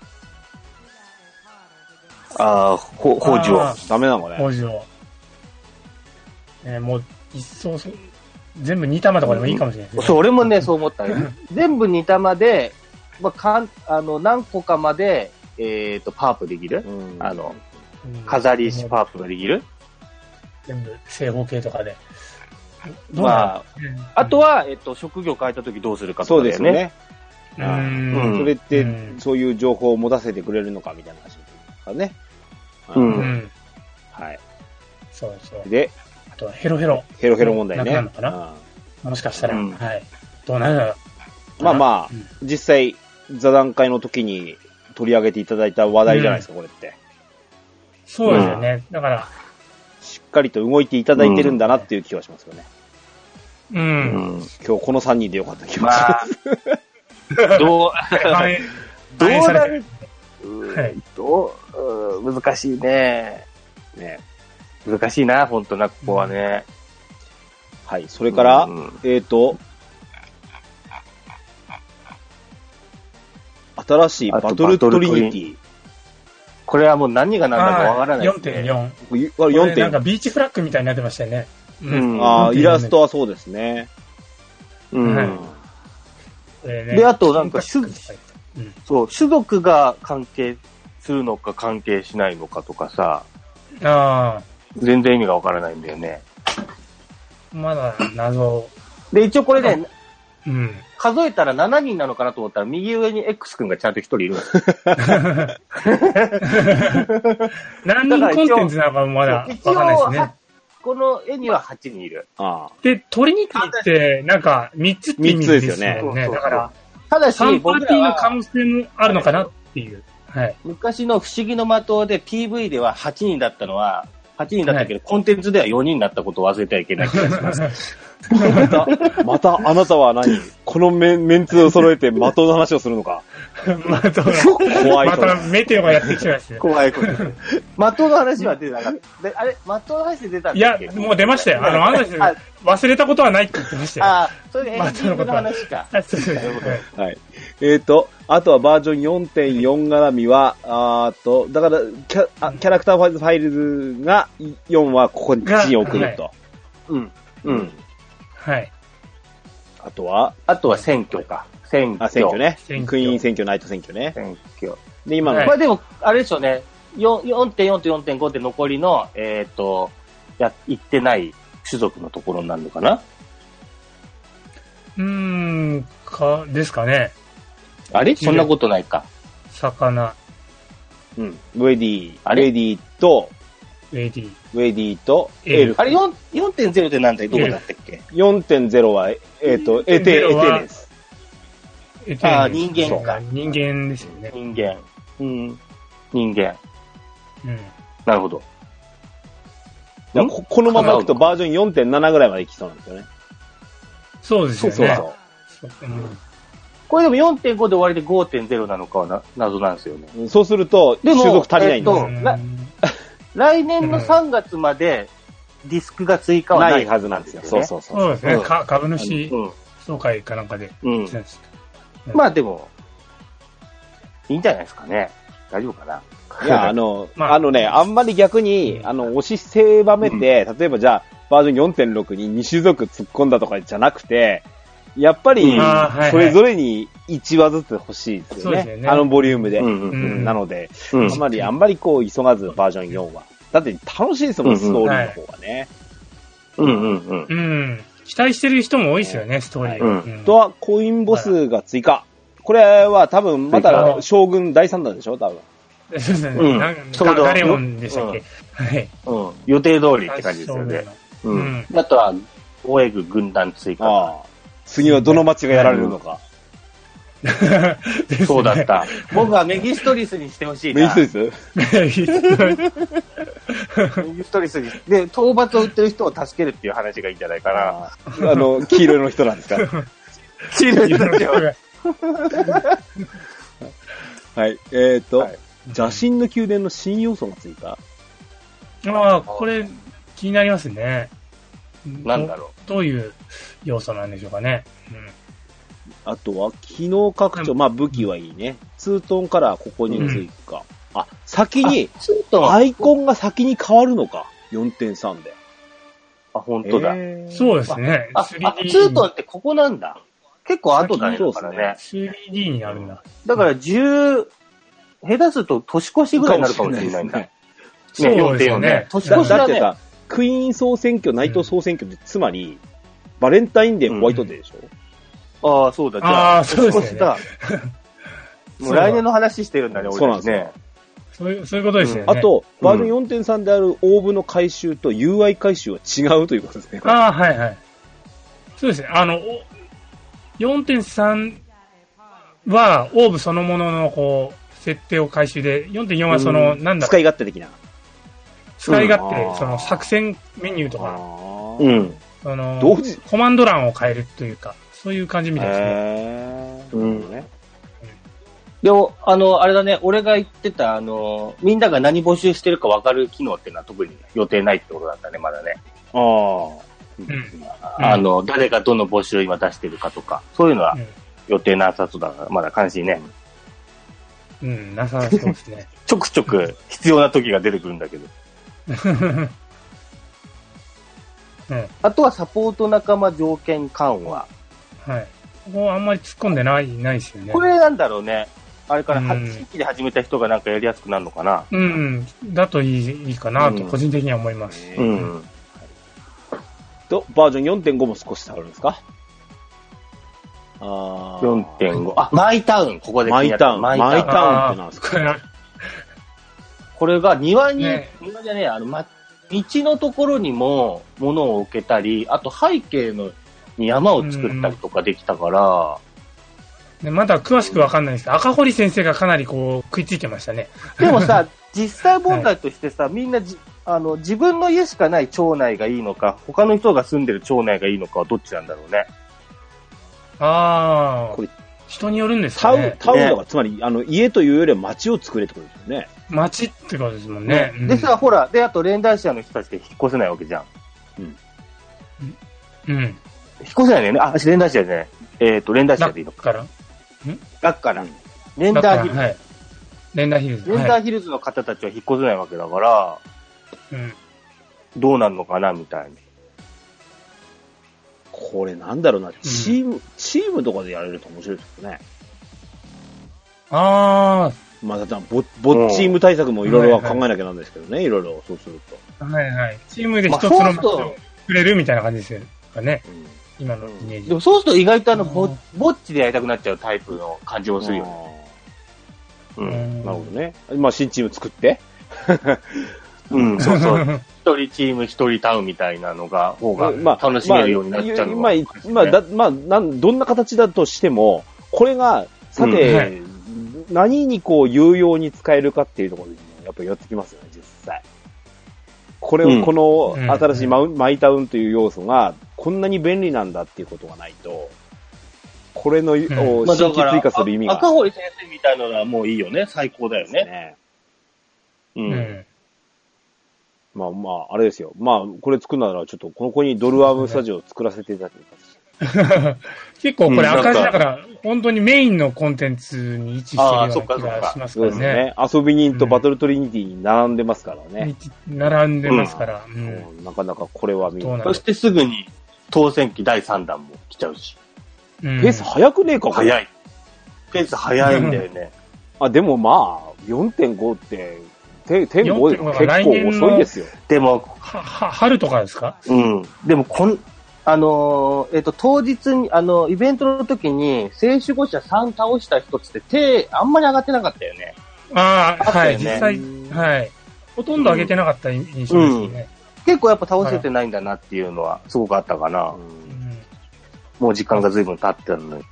ああ、ほ、宝珠を。 ダメなのね。 宝珠を。えー、もう、一層そ、全部に玉とかでもいいかもしれないですね。 そう、俺もね、そう思った。全部に玉で、まあ、かん、あの、何個かまで、えっ、ー、と、パープできる、うん、あの、飾り石パープができる全部、正方形とかで。 まあ、あとは、えっ、ー、と、職業変えたときどうするかとかだよね。そうですよね。うん。それって、そういう情報を持たせてくれるのかみたいな話ですからね。 うん。うん、 はい。 そうそう。 で、 あとはヘロヘロ。 ヘロヘロ問題ね。 なくなるのかな、うん、もしかしたら、うん、はい。どうなるのまあまあ、うん、実際、座談会の時に取り上げていただいた話題じゃないですか、うん、これって。 そうですよね。だから、 しっかりと動いていただいてるんだなっていう気はしますよね。 うん。うん、 今日このさんにんでよかった気がします。 まあ、どう、どうなる、 はい、 どう、難しいね。 ね。 難しいな、ほんとな、ここはね。 うん、はい、それから、うん、えっ、ー、と、新しいバトルトリニティ。 これはもう何が何だかわからない、ね。 よんてんよん。 これよんてんよん。 なんかビーチフラッグみたいになってましたよね。 うん。ああ、イラストはそうですね。 うん。はい、で、あとなんか、種、うん、そう、種族が関係するのか関係しないのかとかさ。 ああ。 全然意味がわからないんだよね。 まだ謎。 で、一応これね、 うん、 数えたらしちにんなのかなと思ったら、右上に X 君がちゃんとひとりいるんですよ。 何人コンテンツなのかまだわかんないですね。 この絵にははちにんいる。 ああで、トリニティってなんかみっつって意味ですよね。 みっつですよね。 だから、 ただし、 サンパーティーの可能性もあるのかなっていう。はい、 昔の不思議の的で ピーブイ でははちにんだったのは、はちにんだったけど、はい、コンテンツではよにんになったことを忘れてはいけない気がします。 また、またあなたは何このメン、メンツを揃えて的の話をするのか。 的の。怖い。またメテオがやってきちゃいました。 怖いこと。的の話は出てなかった。で、あれ的の話で出たんだっけ？ いや、もう出ましたよ。あの、あの人、忘れたことはないって言ってましたよ。 ああ、それでエンディングの話か。 はい。えっ、ー、と、あとはバージョン よんてんよん 絡みは、あーと、だからキャ、キャラクターファイルズがよんはここに基地に送ると。はい、 うん。うん。 はい。 あとはあとは選挙か。選挙。 あ、選挙ね。クイーン選挙、ナイト選挙ね。 選挙。 で、今の。 はい、これでも、あれでしょうね。よんてんよん と よんてんご って残りの、えっ、ー、と、や、言ってない種族のところになるのかな？ うーん、か、ですかね。 あれそんなことないか。 魚。 うん。ウェディ、ウェディと、 ウェイディ。 ウェイディとエルフ。 あれ よんてんゼロ ってなんだいどこだったっけ？ よんてんゼロ は、えっ、ー、と、エテ、エテネス。 エテああ、人間か。 人間ですよね。 人間。うん。人間。 うん。 なるほど。 こ, このままいくとバージョン よんてんなな ぐらいまでいきそうなんですよね。 そうですよね。 そうそうそうそう、うん。 これでも よんてんご で終わりで ごてんゼロ なのかはな謎なんですよね。 そうすると、種族足りないんですよ。 えっと、来年のさんがつまでディスクが追加はないはずなんですよ。そうそうそう。 そうですね。 うん、 か株主総会かなんかで。 うん。うん、まあでも、いいんじゃないですかね。大丈夫かな。 いや、あの、まあ、あのね、あんまり逆に、あの、押し狭めて、うん、例えばじゃあ、バージョン よんてんろく にに種族突っ込んだとかじゃなくて、やっぱり、それぞれにいちわずつ欲しいですよね。よねあのボリュームで。うんうんうん、なので、うん、あんまり、あんまりこう、急がずバージョンよんは。だって楽しいですもん、ストーリーの方がね。 うんうんうん。 うん。期待してる人も多いですよね、ストーリー。 うん。とは、コインボスが追加。これは多分、また、将軍だいさん弾でしょ多分。 そうですね。うん。ガレオンでしたっけ、はい。 うん。予定通りって感じですよね。うん。あとは、オエグ軍団追加。ああ。 次はどの町がやられるのか。 そうだった。僕はメギストリスにしてほしいな。 メギストリスメギストリスに。で、討伐を売ってる人を助けるっていう話がいいんじゃないかな。あの、黄色の人なんですか黄色い人の人。 はい。えっと、はい、邪神の宮殿の新要素が追加。 ああ、これ気になりますね。 なんだろう。どういう要素なんでしょうかね。うん、 あとは、機能拡張、まあ武器はいいね。ツートンカラーここに追加。うん、あ、先に、アイコンが先に変わるのか。よんてんさん で。 あ、本当だ。 えー、そうですね。 あ、スリーディー、ツートンってここなんだ。結構後だね。そうですね。 スリーディー になるんだ。 だからじゅう、下手すると年越しぐらいになるかもしれないんだ。ね、 そうですよね。 年越しだね。 だクイーン総選挙、ナイト総選挙って、つまり、バレンタインデー、ホワイトデーでしょ、 うん、ああ、そうだ。じゃあ、あそうですね。もう来年の話してるんだね、俺たちね。 そういう、そういうことですよね。 あと、バージョン よんてんさん であるオーブの回収と ユーアイ 回収は違うということですね。 ああ、はいはい。そうですね。あの、よんてんさん は、オーブそのものの、こう、設定を回収で、よんてんよん はその、なんだ使い勝手的な。 使い勝手、その作戦メニューとか、 うん。 あの、同時コマンド欄を変えるというか、そういう感じみたいですね。 うん。ね、でも、あの、あれだね、俺が言ってた、あの、みんなが何募集してるか分かる機能っていうのは特に予定ないってことだったね、まだね。 ああ。 うん。 あの、うん、誰がどの募集を今出してるかとか、そういうのは予定なさそうだから、まだ関心ね。 うん、なさそうですね。 ちょくちょく必要な時が出てくるんだけど。うん、あとはサポート仲間条件緩和。 はい。ここあんまり突っ込んでない、ないですよね。 これなんだろうね。あれから、うん、地域で始めた人がなんかやりやすくなるのかな。 うん。だといい、いいかなと、個人的には思います。 うん。うん、 と、バージョン よんてんご も少し下がるんですか？ あー よんてんご。あ、マイタウン。ここでマイタウン。マイタウンってなんですか？ これが庭に、ね、庭じゃねえ、あの、ま、道のところにも物を置けたり、あと背景のに山を作ったりとかできたから、 ね、まだ詳しくわかんないですけど、赤堀先生がかなりこう食いついてましたね。 でもさ、実際問題としてさ、はい、みんなじあの自分の家しかない町内がいいのか、他の人が住んでる町内がいいのかはどっちなんだろうね。 ああ、これ人によるんですかね。 タウン、タウンだから、つまりあの家というよりは町を作れってことですよね。 町ってことですもんね。 ねでさ、うん、ほら、で、あと、レンダーシアの人たちで引っ越せないわけじゃん。 うん。うん。 引っ越せないね。あ、レンダーシアじゃない。えっ、ー、と、レンダーシアでいいのか。 からんだから、レンダーヒルズ。 はい。レンダーヒルズ。 レンダーヒルズの方たちは引っ越せないわけだから、 うん。 どうなるのかな、みたいに。 これなんだろうな、チーム、うん、チームとかでやれると面白いですよね。 あー。 まあ、だってボ、ボッチーム対策もいろいろ考えなきゃなんですけどね、いろいろ、そうすると。はいはい。チームで一つのマッチを作れるみたいな感じですよね。うん、今のイメージ。 でもそうすると意外とあの、ボボッチでやりたくなっちゃうタイプの感じもするよね。 うん。なるほどね。まあ、新チーム作って。 うん、そうそう。一人チーム一人タウンみたいなのが、方が楽しめるようになっちゃうのまあ、まあ、まあ、だまあ、なん、どんな形だとしても、これが、さて、うんはい、何にこう有用に使えるかっていうところに、やっぱり寄ってきますよね、実際。これを、うん、この新しいマウ、うん、マイタウンという要素が、こんなに便利なんだっていうことがないと、これの、うん、を新規追加する意味が。 赤堀先生みたいなのはもういいよね。最高だよね。ねうん。うん、 まあまあ、あれですよ。まあ、これ作るなら、ちょっとこの子にドルアームスタジオを作らせていただきます。 結構これ赤字だから、本当にメインのコンテンツに位置してるような気がしますからね。そうですね。 遊び人とバトルトリニティに並んでますからね。 うん、並んでますから、 うんうん。なかなかこれは見る。そしてすぐに当選期だいさんだんも来ちゃうし。 ペース早くねえか、 早い。ペース早いんだよね。 あ、でもまあ、よんてんご って、てんご 結構遅いですよ。 でも、 は、は、春とかですか？ うん。でも、こん、あのー、えっと、当日に、あの、イベントの時に、聖守護者さん倒した人って手、あんまり上がってなかったよね。 ああ、はい、実際、はい。ほとんど上げてなかった印象ですね、うんうん。 結構やっぱ倒せてないんだなっていうのは、すごくあったかな。うん、もう時間が随分経ってたのに。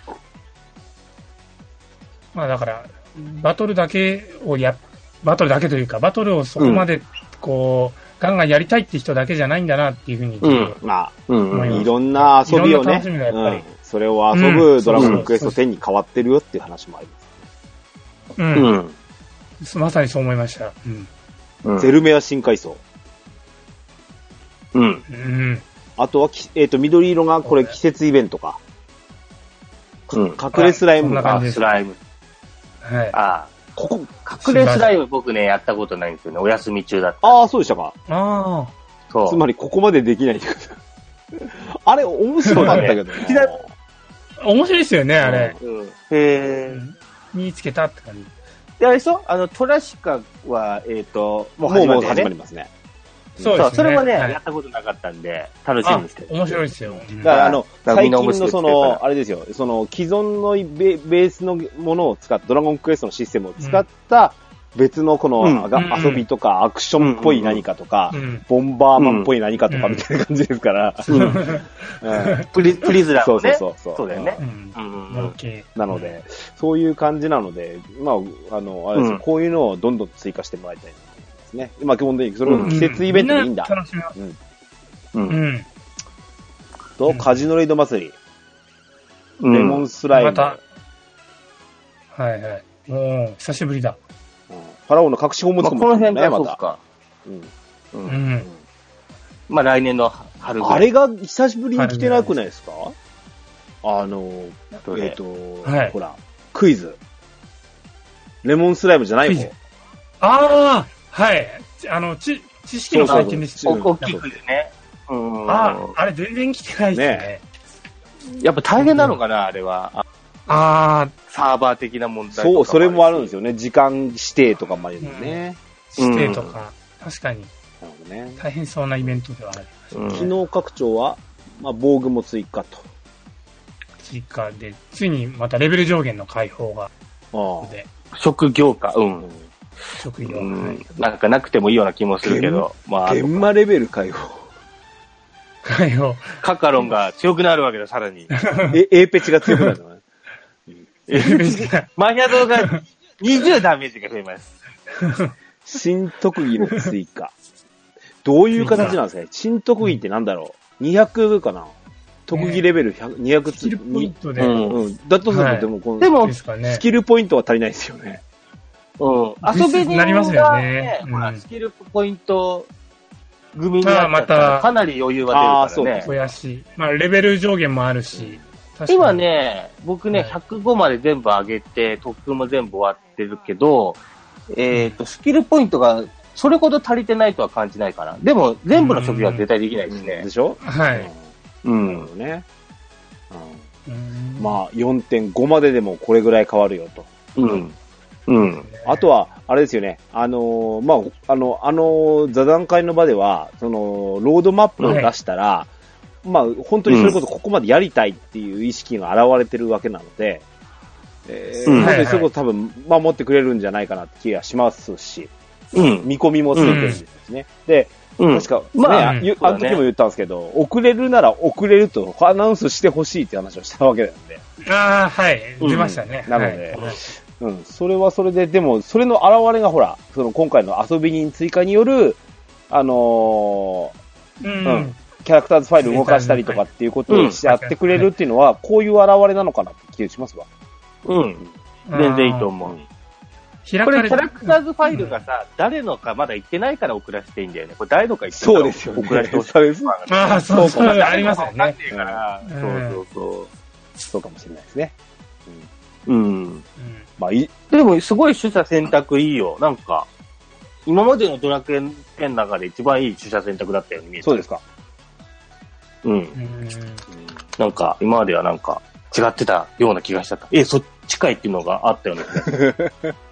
まあだから、バトルだけをや、バトルだけというか、バトルをそこまで、こう、うんガンガンやりたいって人だけじゃないんだなっていうふうに、 うん、まあ、うんうん、いろんな遊びをね、うん、それを遊ぶドラゴンクエストテンに変わってるよっていう話もあります、 ね。うん。うん、まさにそう思いました。 うん、ゼルメア新階層。 うん。うんうんあとは、えっ、ー、と、緑色がこれ季節イベントか。うん、隠れスライムか。スライム。 はい。 ああ。ここ、隠れスライム僕ね、やったことないんですよね。お休み中だった。 ああ、そうでしたか。 ああ。 そう。 つまり、ここまでできないってこと。あれ、面白かったけどね。 面白いですよね、あれ。 うん。へえ。 見つけたって感じ。 で、あれでしょあの、トラシカは、えっ、ー、と、もう始まって、ね、 もう始まりますね。 そうですね。 それもね、はい、やったことなかったんで、楽しみにしてる。 面白いですよ。 だから、あの、最近のその、あれですよ、その、既存のベベースのものを使った、ドラゴンクエストのシステムを使った、別のこの、うん、遊びとか、アクションっぽい何かとか、うん、ボンバーマンっぽい何かとかみたいな感じですから。 うんうん、プリ、プリズラーもね。 そうそうそう。 そうだよね。 うんうん、 なので、そういう感じなので、まあ、あの、あれですよ、こういうのをどんどん追加してもらいたいな。ね。まあ基本的にそれも季節イベントでいいんだ。 うん。 うん。うん。と、カジノレイド祭り。うん、レモンスライム。また。 はいはい。もう、久しぶりだ。 うん、ファラオの隠し宝物庫も、 ね、この辺がまた。 そうか。 うん。うん。うん、 まあ来年の春ぐらい。 あれが久しぶりに来てなくないですか？あの、えっ、ー、と、はい、ほら、クイズ。レモンスライムじゃない方。 ああはい。あの、知、知識の解禁です。 大きくね。 うん。ああ、あれ全然来てないですね。 ねやっぱ大変なのかな、うん、あれは。 ああ。 サーバー的な問題とか。 そう、それもあるんですよね。時間指定とかもあるよね。 うん、指定とか、うん、確かに。 なるほどね。 大変そうなイベントではある。 うん、昨日拡張は、まあ、防具も追加と。 追加で、ついにまたレベル上限の解放が。 ああ。職業化、うん。 職業、 うんはい、なんかなくてもいいような気もするけど、 まあ。現場レベル解放。 解放。 カカロンが強くなるわけだ、さらに。 え、エーペチが強くなるのね。 エーペチが。 マヒャドがにじゅうダメージが増えます。 新特技の追加。どういう形なんですかね新特技ってなんだろう ?にひゃく かな特技レベルひゃく、にひゃくスキルポイントで。 うん。うん、だとすると、でもこの、 でも、 スキルポイントは足りないですよね。 うん。遊びになりますよね。 ほら、スキルポイント組になったらかなり余裕が出るからね。 増やし。まあ、レベル上限もあるし。 今ね、僕ね、ひゃくごまで全部上げて、特訓も全部終わってるけど、えっと、スキルポイントがそれほど足りてないとは感じないかな。でも、全部の職業は絶対できないですね。 でしょはい。 うん。ね。うん。まあ、よんてんご まででもこれぐらい変わるよと。 うん。うん。 あとは、あれですよね。あのー、まあ、あの、あの、座談会の場では、その、ロードマップを出したら、はい、まあ、本当にそれこそここまでやりたいっていう意識が現れてるわけなので、えー、うん、本当にそれこそ多分守ってくれるんじゃないかなって気がしますし、 うん。 見込みもついてるんですね。うん、で、うん、確か、まあ、ね、うん、あの時も言ったんですけど、遅れるなら遅れるとアナウンスしてほしいって話をしたわけなんで。 ああ、はい。出ましたね。 なので、はい、うん、それはそれで、でも、それの現れがほら、その今回の遊び人追加による、あのー、うん、うん、キャラクターズファイル動かしたりとかっていうことをしてやってくれるっていうのは、こういう現れなのかなって気がしますわ。 うん。全然いいと思う。これキャラクターズファイルがさ、うん、誰のかまだ言ってないから送らせていいんだよね。これ誰のか言ってないから送らせてほしい。 そうですよね。 ああ、そうそう、ありますよね。 から、うん、そうそうそう。 そうかもしれないですね。 うん。うん。まあいい。でもすごい取捨選択いいよ。なんか、今までのドラクエの中で一番いい取捨選択だったように見えた。 そうですか。 うん。うん、なんか、今まではなんか、違ってたような気がしちゃった。え、そっちかいっていうのがあったような気がする。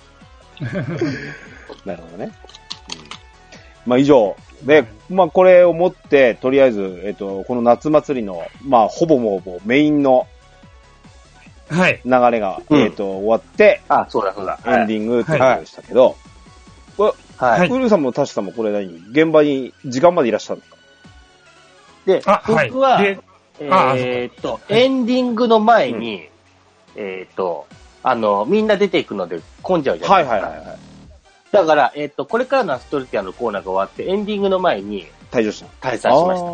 なるほどね。うん、まあ以上。で、まあこれをもって、とりあえず、えっと、この夏祭りの、まあほぼほぼメインの、 はい。 流れが、うん、えっと、終わって、 あ、そうだそうだ。 エンディングってことでしたけど、これ、はい。ウルさんもタシさんもこれ何現場に時間までいらっしゃるんですか？ で、僕は、はい、えー、っと、エンディングの前に、うん、えー、っと、あの、みんな出ていくので混んじゃうじゃないですか。はいはいはい。だから、えー、っと、これからのアストルティアのコーナーが終わって、エンディングの前に、 退場した。 退散しました。うん。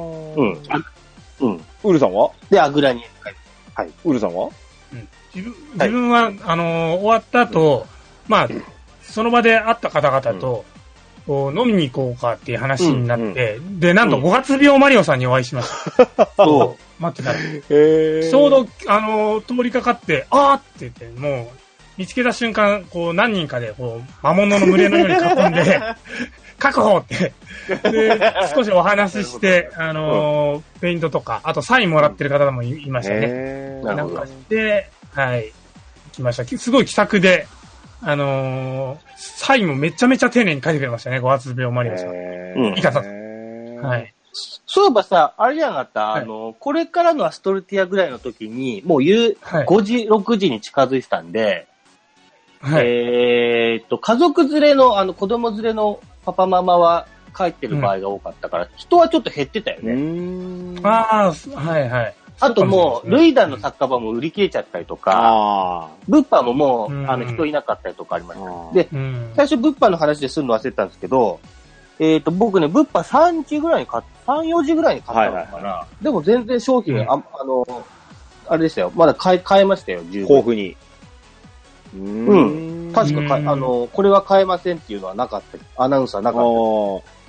うん。ウルさんは？ で、アグラに。 はい。ウルさんは？ うん、自分、自分は、はい、あのー、終わった後、まあ、その場で会った方々と、うん、飲みに行こうかっていう話になって、うんうん、で、なんとごがつ病マリオさんにお会いしました。そう。待ってたら。ちょうど、あのー、通りかかって、あーって言って、もう、見つけた瞬間、こう、何人かで、こう、魔物の群れのように囲んで、確保って。で、少しお話しして、あのー、ペイントとか、あとサインもらってる方も い, いましたね。なんかして、はい、来ました。すごい気さくで、あのー、サインもめちゃめちゃ丁寧に書いてくれましたね、ごがつ病マリオさん。うん。いかさはい。 そういえばさ、あれじゃなかった、はい、あの、これからのアストルティアぐらいの時に、もう夕、はい、ごじ、ろくじに近づいてたんで、はい、えーっと、家族連れの、あの、子供連れのパパママは帰ってる場合が多かったから、うん、人はちょっと減ってたよね。うーんああ、はいはい。 あともう、ルイダンの作家版も売り切れちゃったりとか、物販ももう、あの、人いなかったりとかありました。で、最初物販の話でするの忘れてたんですけど、えっと、僕ね、物販さんじぐらいに買っ、さん、よじぐらいに買ったのかな。はいはいはい、でも全然商品、うん、あ、あの、あれでしたよ。まだ買え、買えましたよ、十分。 豊富に。 うん。確かか、あの、これは買えませんっていうのはなかった。アナウンスはなかった。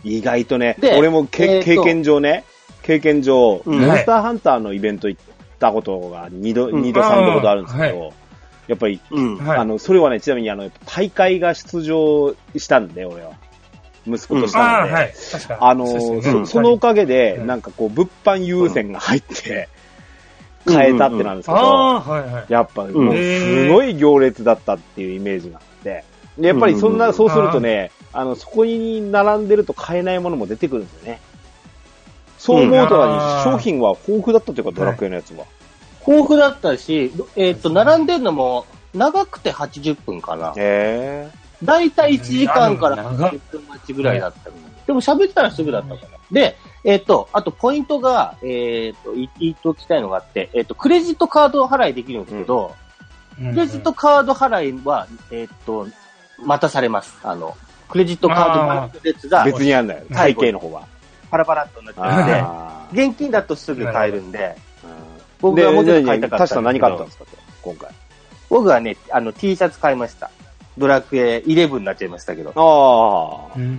意外とね、俺もけ、えー、経験上ね、経験上、うん、モンスターハンターのイベント行ったことがにど、にど、さんどほどあるんですけど、はい、やっぱり、うん、あの、それはね、ちなみにあの、大会が出場したんで、俺は。息子としたんで。うん、あ, はい、あの、ね、そ、そのおかげで、うん、なんかこう、物販優先が入って、変えたってなんですけど、はいはい、やっぱ、もうすごい行列だったっていうイメージがあって、でやっぱりそんな、そうするとね、あの、そこに並んでると買えないものも出てくるんですよね。そう思うとに、商品は豊富だったというか、ドラクエのやつは。 豊富だったし、えっと、並んでるのも、長くてはちじゅっぷんかな。へー。だいたいいちじかんからはちじゅっぷん待ちぐらいだった。でも喋ったらすぐだったかな。で、えっと、あとポイントが、えっと、言っておきたいのがあって、えっと、クレジットカード払いできるんですけど、クレジットカード払いは、えっと、待たされます。あの、クレジットカードバンク列が。 別にあんだよ。会計の方は。 パラパラっとなっちゃうんで、現金だとすぐ買えるんで、僕がもうちょっと買いたかったんですけど。 確か何買ったんですか今回。 僕はね、あの T シャツ買いました。ドラクエじゅういちになっちゃいましたけど。ああ。うん。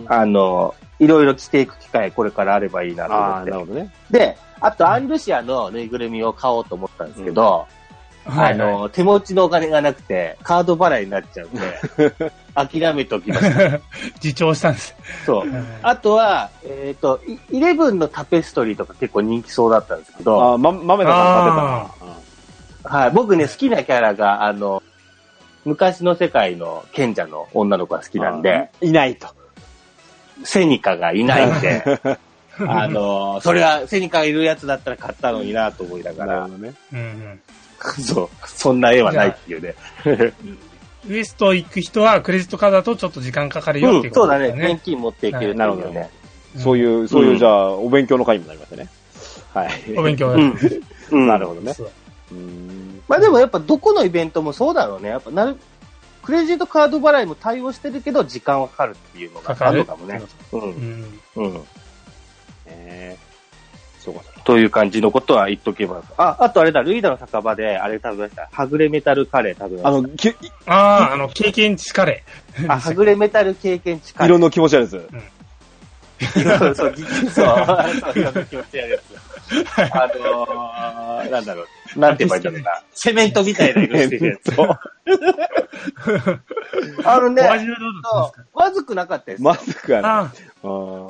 あの、いろいろ着ていく機会これからあればいいなと思って。ああ、なるほどね。で、あとアンルシアのぬいぐるみを買おうと思ったんですけど、うんはいはい、あの、手持ちのお金がなくて、カード払いになっちゃうんで、諦めておきました。 自重したんです。 そう。あとは、えっ、ー、と、じゅういちのタペストリーとか結構人気そうだったんですけど、 あ、ま、豆田さん買ってたな。はい。僕ね、好きなキャラが、あの、昔の世界の賢者の女の子が好きなんで、 いないと。 セニカがいないんで、あの、それはセニカがいるやつだったら買ったのになと思いながら、なるほどね。うんうんそう、そんな絵はないっていうね。 ウエスト行く人はクレジットカードだとちょっと時間かかるよっていうことですね。 うん、そうだね。現金持っていけるっていうね。 なるほどね。そういう、そういう、じゃあ、お勉強の会にもなりましたね。はい。 お勉強だ、 ね。うん。なるほどね。 うん。まあでもやっぱどこのイベントもそうだろうね。やっぱなる、クレジットカード払いも対応してるけど、時間はかかるっていうのがあるのかもね。うん。うん。うん。えー、そうかそうか。という感じのことは言っとけば。あ、あとあれだ、ルイダの酒場で、あれ食べました。はぐれメタルカレー食べました。あの、きああ、あの、経験値カレー。あ、はぐれメタル経験値カレー。 色の気持ち悪いです。うん。 そうそう、そう、そう、色の気持ち悪いやつ。あのー、なんだろう。なんて言えばいいんだろうな。セメントみたいな色してるやつ。あのね、まずくなかったです。 まずくはない。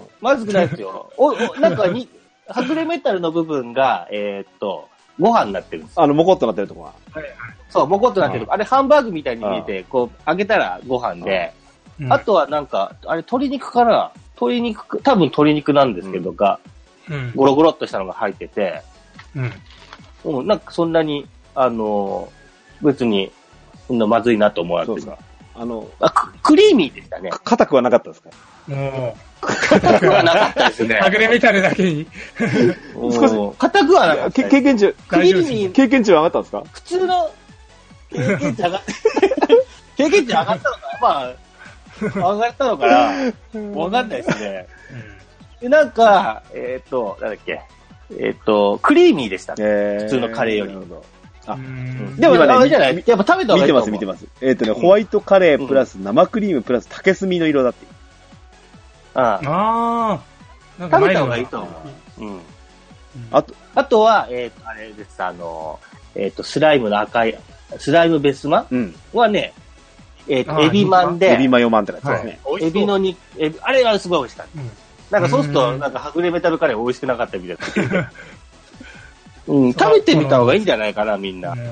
まずくないですよ。お、お、なんかに、はぐれメタルの部分が、えー、っと、ご飯になってるんですよ。 あの、もこっとなってるとこが。 そう、もこっとなってるとこ。あれハンバーグみたいに見えて、こう、揚げたらご飯で、あとはなんか、あれ鶏肉かな鶏肉、多分鶏肉なんですけどが、うん、ゴロゴロっとしたのが入ってて、うんうん、なんかそんなに、あのー、別に、そんなまずいなと思われてる。あのあク、クリーミーでしたね。 硬くはなかったですか？ もう、硬くはなかったですね。 はぐれメタルだけに。 少し、硬くはなかった。 経験値、 クリーミー。 経験値は上がったんですか？ 普通の、経験値上がった。経験値上がったのかなまあ、上がったのかなわかんないですね。で、なんか、えっ、ー、と、なんだっけ。えっ、ー、と、クリーミーでした、ね。えー、普通のカレーより。あ、でも、あれじゃないやっぱ食べた方がいい。 見てます、見てます。えっ、ー、とね、ホワイトカレープラス生クリームプラス竹炭の色だって。 ああ。 あ。食べた方がいいと思う。うん。あと、あとは、えっ、ー、と、あれです、あの、えっ、ー、と、スライムの赤い、スライムベスマン、うん、はね、えっ、ー、と、エビマンで。 エビマヨマンってやつですね。 エビの肉、エビ、あれはすごい美味しかった。うん、なんかそうすると、なんか、はぐれメタルカレー美味しくなかったみたいな。うん、食べてみた方がいいんじゃないかな、みんな。うん。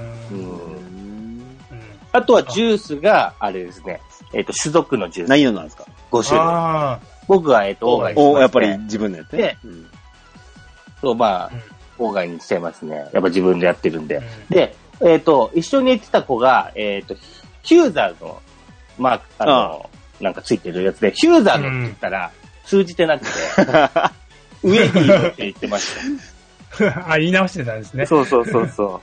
あとはジュースが、あれですね。えっ、ー、と、種族のジュース。 何色なんですか？ ご種類。僕は、えっ、ー、と、オーガイにしてます、ね。お、やっぱり自分でやってね。 うん、そう、まあ、うん、オーガイにしちゃいますね。やっぱ自分でやってるんで。うん、で、えっ、ー、と、一緒に行ってた子が、えっ、ー、と、ヒューザーの、まあ、あの、ああなんかついてるやつで、ヒューザーのって言ったら、通じてなくて、ウェディーって言ってました。 あ、言い直してたんですね。 そうそうそうそう。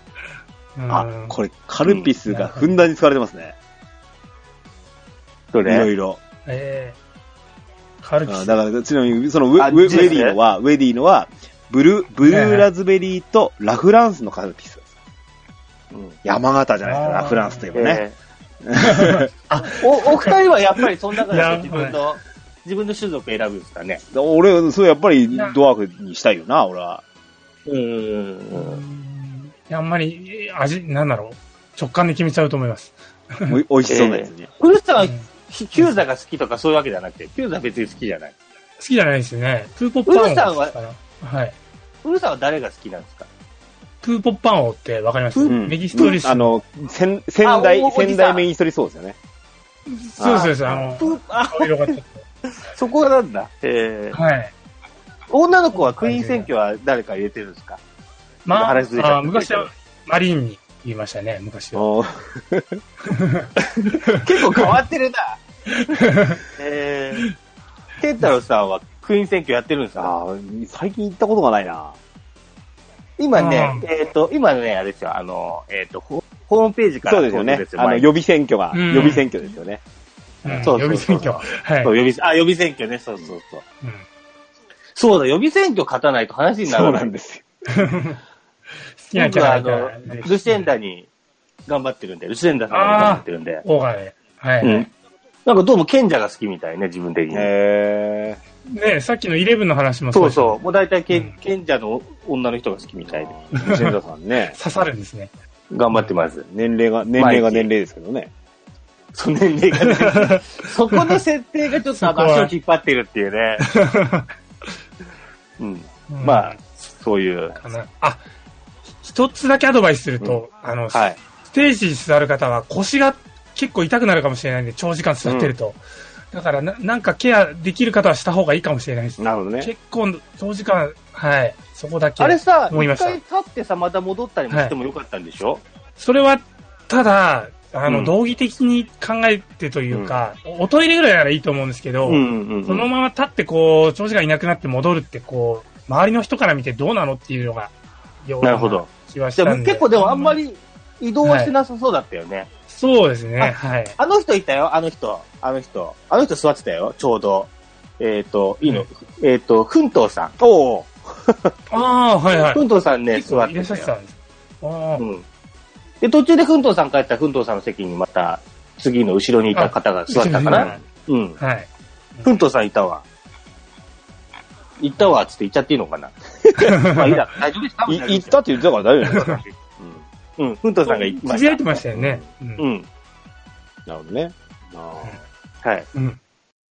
あ、これ、カルピスがふんだんに使われてますね。 どれ？ いろいろ。 えー、カルピス。 だから、ちなみに、そのウェ、ウェディーのは、ウェディーのは、ブルー、ブルーラズベリーとラフランスのカルピスです。うん、山形じゃないですか、ラフランスといえばね。 えー、あお、お二人はやっぱりその中で自分の、自分の種族選ぶんですかね。 俺、そうやっぱりドワーフにしたいよな、俺は。 うーん。 いや、あんまり、味、なんだろう。直感で決めちゃうと思います。 おいしそうなやつね。 ウルさんは、ヒューザが好きとかそういうわけじゃなくて、ヒューザ別に好きじゃない。 好きじゃないですよね。プーポッパン王。 ウルさんは、 はい。 ウルさんは誰が好きなんですか？ プーポッパン王ってわかります？うん、メギストリス。 あの、先、先代、先代メギストリそうですよね。 そうです、あの、あよかった。 そこなんだ。えー、 はい。 女の子はクイーン選挙は誰か入れてるんですか？ まあ、あ昔はマリーンに言いましたね、昔は。 結構変わってるな。えー、ケンタロウさんはクイーン選挙やってるんですか？ あ最近行ったことがないな。 今ね、えっ、ー、と、今ね、あれですよ、あの、えっ、ー、と、ホームページから。 そうですよね。あの、予備選挙が、うん、予備選挙ですよね。 うん、そうそうそう。予備選挙。はい。 そう、予備、あ、予備選挙ね、そうそうそう。うん、そうだ、予備選挙勝たないと話にならない。 そうなんですよ。 好きなキャラあの、ルシエンダに頑張ってるんで、ルシエンダさんが頑張ってるんで。 オーガで。はい。うん。 なんかどうも賢者が好きみたいね、自分的に。 へー。 ねさっきのイレブンの話もそうそう。もう大体、うん、賢者の女の人が好きみたいで。 ルシエンダさんね。 刺さるんですね。 頑張ってます。 年齢が、年齢が年齢ですけどね。 その年齢が年齢。そこの設定がちょっと足を引っ張ってるっていうね。うん。まあ、そういう。 あ、一つだけアドバイスすると、うん、あの、はい、ステージに座る方は腰が結構痛くなるかもしれないんで、長時間座ってると。うん、だからな、なんかケアできる方はした方がいいかもしれないです。 なるほどね。 結構長時間、はい、そこだけ思いました。あれさ、 一回立ってさ、また戻ったりもしてもよかったんでしょ？ それは、ただ、 あの、 うん道義的に考えてというか、おトイレぐらいならいいと思うんですけど、 うんうんうん、 そのまま立ってこう、調子がいなくなって戻るってこう、周りの人から見てどうなのっていうのが、 なるほど。 気はしたんで。 結構でもあんまり移動はしてなさそうだったよね。はい、 そうですね、はい。 あの人いたよ、あの人。あの人。あの人座ってたよ、ちょうど。えっ、ー、と、いいの、うん、えっ、ー、と、奮闘さん。 おああ、はいはい。 奮闘さんね、座ってたよ。いらっしゃってたんです。ああ。うん。で、途中で奮闘さん帰ったら、奮闘さんの席にまた、次の後ろにいた方が座ったかな。うん。はい。奮闘さんいたわ。行ったわ、つって言っちゃっていいのかな。まあいいだ、大丈夫です。 多分行ったって言ってたから大丈夫です。 うん。奮闘さんが言ってました。 つぶやいてましたよね。 うん。うん、 なるほどね。 あはい。うん。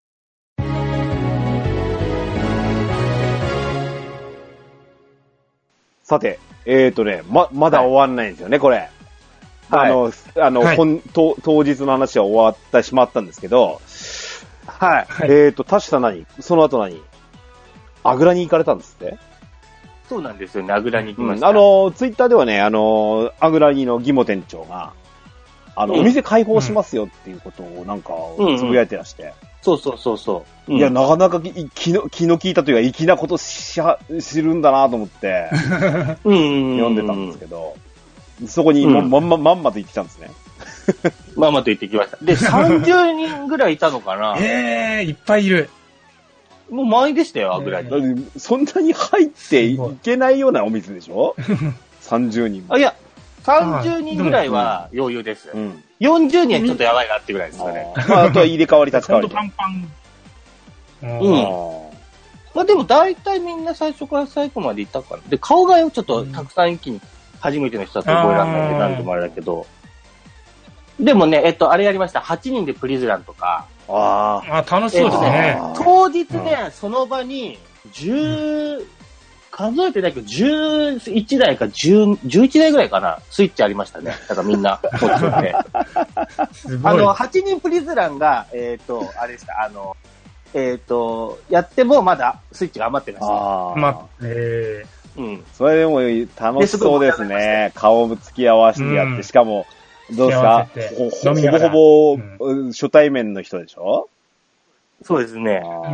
さて、えーとね、ま、まだ終わんないんですよね、これ。 はい、 あの、あの、はい、本当、当日の話は終わってしまったんですけど、 はい。 えーと、確か何その後何あぐらに行かれたんですって？ そうなんですよね、あぐらに行きました。 うん、あの、ツイッターではね、あの、あぐらにのギモ店長が、あの、うん、お店開放しますよっていうことをなんか、つぶやいてらして。うんうん、 そうそうそうそう。 いや、うん、なかなか気の、気の利いたというか、粋なことしは、知るんだなと思って、読んでたんですけど、そこにも、うん、まんま、まんまと行ってきたんですね。 まんまと行ってきました。で、さんじゅうにんぐらいいたのかな。 ええー、いっぱいいる。 もう満員でしたよ、あぐらに。 そんなに入っていけないようなお店でしょ ?さんじゅうにんも。 あ、いや、さんじゅうにんぐらいは余裕です。うん、よんじゅうにんはちょっとやばいなってぐらいですかね。 あ, まあ、あとは入れ替わり立ち替わり。 ほんとパンパン。 うん。まあでも大体みんな最初から最後までいたから。で、顔がよ、ちょっとたくさん一気に初めての人だと覚えられないんで、なんともあれだけど。でもね、えっと、あれやりました。はちにんでプリズランとか。 ああ、楽しそうですね。 えっと、当日ね、うん、その場に、じゅう、数えてないけど、じゅういちだいかじゅう、じゅういちだいぐらいかな、スイッチありましたね。だからみんな持ってて。あの、はちにんプリズランが、えっと、あれでした、あの、えっと、やってもまだスイッチが余ってました。 ああ。 まあ、ええー。うん。 それでも楽しそうですね。顔も突き合わせてやって、うん、しかも、どうですかほ, ほ, ほぼほぼ、うん、初対面の人でしょそうですね。 うん、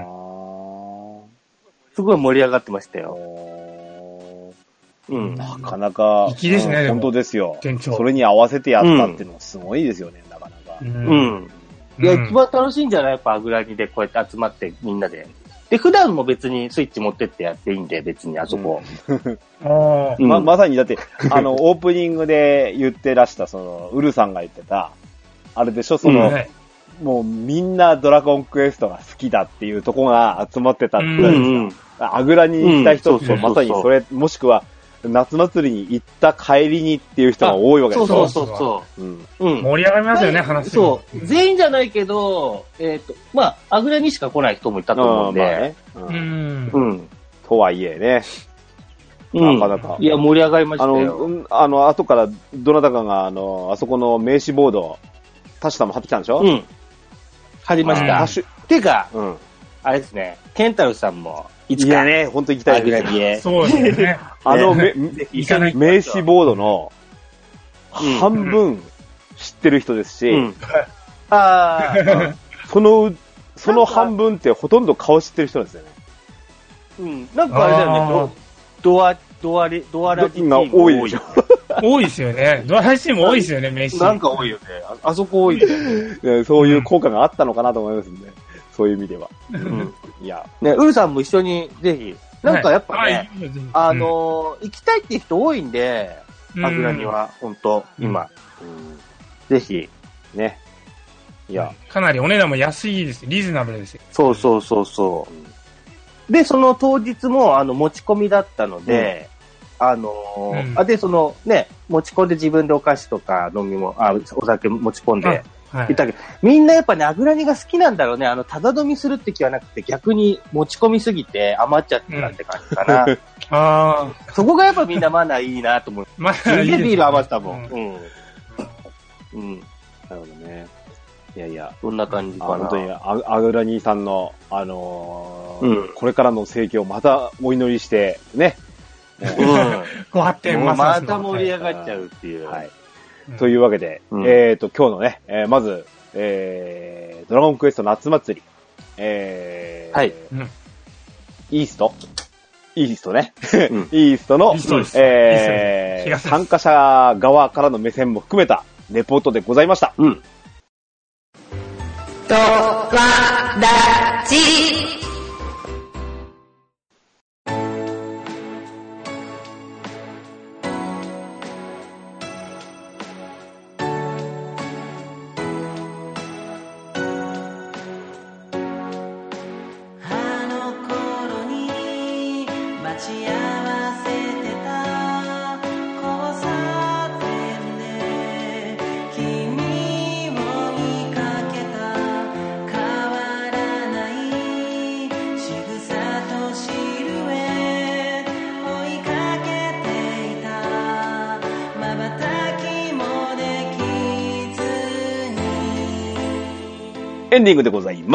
すごい盛り上がってましたよ。 うん、なかなか、 粋ですね、 うん、本当ですよ。 店長。 それに合わせてやったっていうのはすごいですよね、うん、なかなか。 うん。うん、いや、一番楽しいんじゃないやっぱアグラニでこうやって集まってみんなで。で、普段も別にスイッチ持ってってやっていいんで、別にあそこ。 うんあうん、ま、まさにだって、あの、オープニングで言ってらした、その、ウルさんが言ってた、あれでしょ、その、うんはい、もうみんなドラゴンクエストが好きだっていうとこが集まってたって言ったんですか。あぐらに行った人って、まさにそれ、もしくは、夏祭りに行った帰りにっていう人が多いわけですよ。 そうそうそうそう。 うんうん、盛り上がりますよね、話そう。全員じゃないけど、えっ、ー、と、まあ、あぐらにしか来ない人もいたと思うんで。まあね、 うん。 うん。とはいえね。 うん、 なかなか。 いや、盛り上がりましたよ。 あの、あの、後からどなたかが、あの、あそこの名刺ボード、タシさんも貼ってきたんでしょ？ うん。貼りました。てか、うん。あれですね、ケンタロウさんも、 いつかね、ほんと行きたいですね。 そうですね。 あの、め、名刺ボードの半分知ってる人ですし、うん、 あその、その半分ってほとんど顔知ってる人なんですよね。 うん。なんかあれだよね、ドア、ドアレ、ドアラジチームが多いでしょ。 多いですよね。ドアラジチーム多いですよね、名刺。 なんか多いよね。あ, あそこ多いよね。 そういう効果があったのかなと思いますんで。そういう意味では。 うん、いや。ね、ウルさんも一緒にぜひ、なんかやっぱね、はい、あのー、行きたいって人多いんで、アグラには、ほんと、今、うん。ぜひ、ね。 いや。かなりお値段も安いです。リーズナブルですよ。 そうそうそうそう。うん、で、その当日も、あの、持ち込みだったので、うん、あのーうん、あ、で、その、ね、持ち込んで自分でお菓子とか飲みも、あ、お酒持ち込んで、はい、言ったけど、みんなやっぱね、アグラニが好きなんだろうね。あの、ただ飲みするって気はなくて、逆に持ち込みすぎて余っちゃってたって感じかな。うん、 ああ。 そこがやっぱみんなマナーいいなと思う。 マナーいいですね。 ビール余ったもん。うん。うん。うん。 なるほどね。いやいや。 どんな感じかな。 本当にア、アグラニさんの、あのー、うん、これからの盛況をまたお祈りして、ね。 うん。 ご発展ままた盛り上がっちゃうっていう。 はい。 というわけで、 うん、 えっ、ー、と、今日のね、えー、まず、えー、ドラゴンクエスト夏祭り、えー、 はい。 イーストイーストね。 うん、 イーストの、 えー、参加者側からの目線も含めたレポートでございました。 うん。 ドワラジエンディングでございます。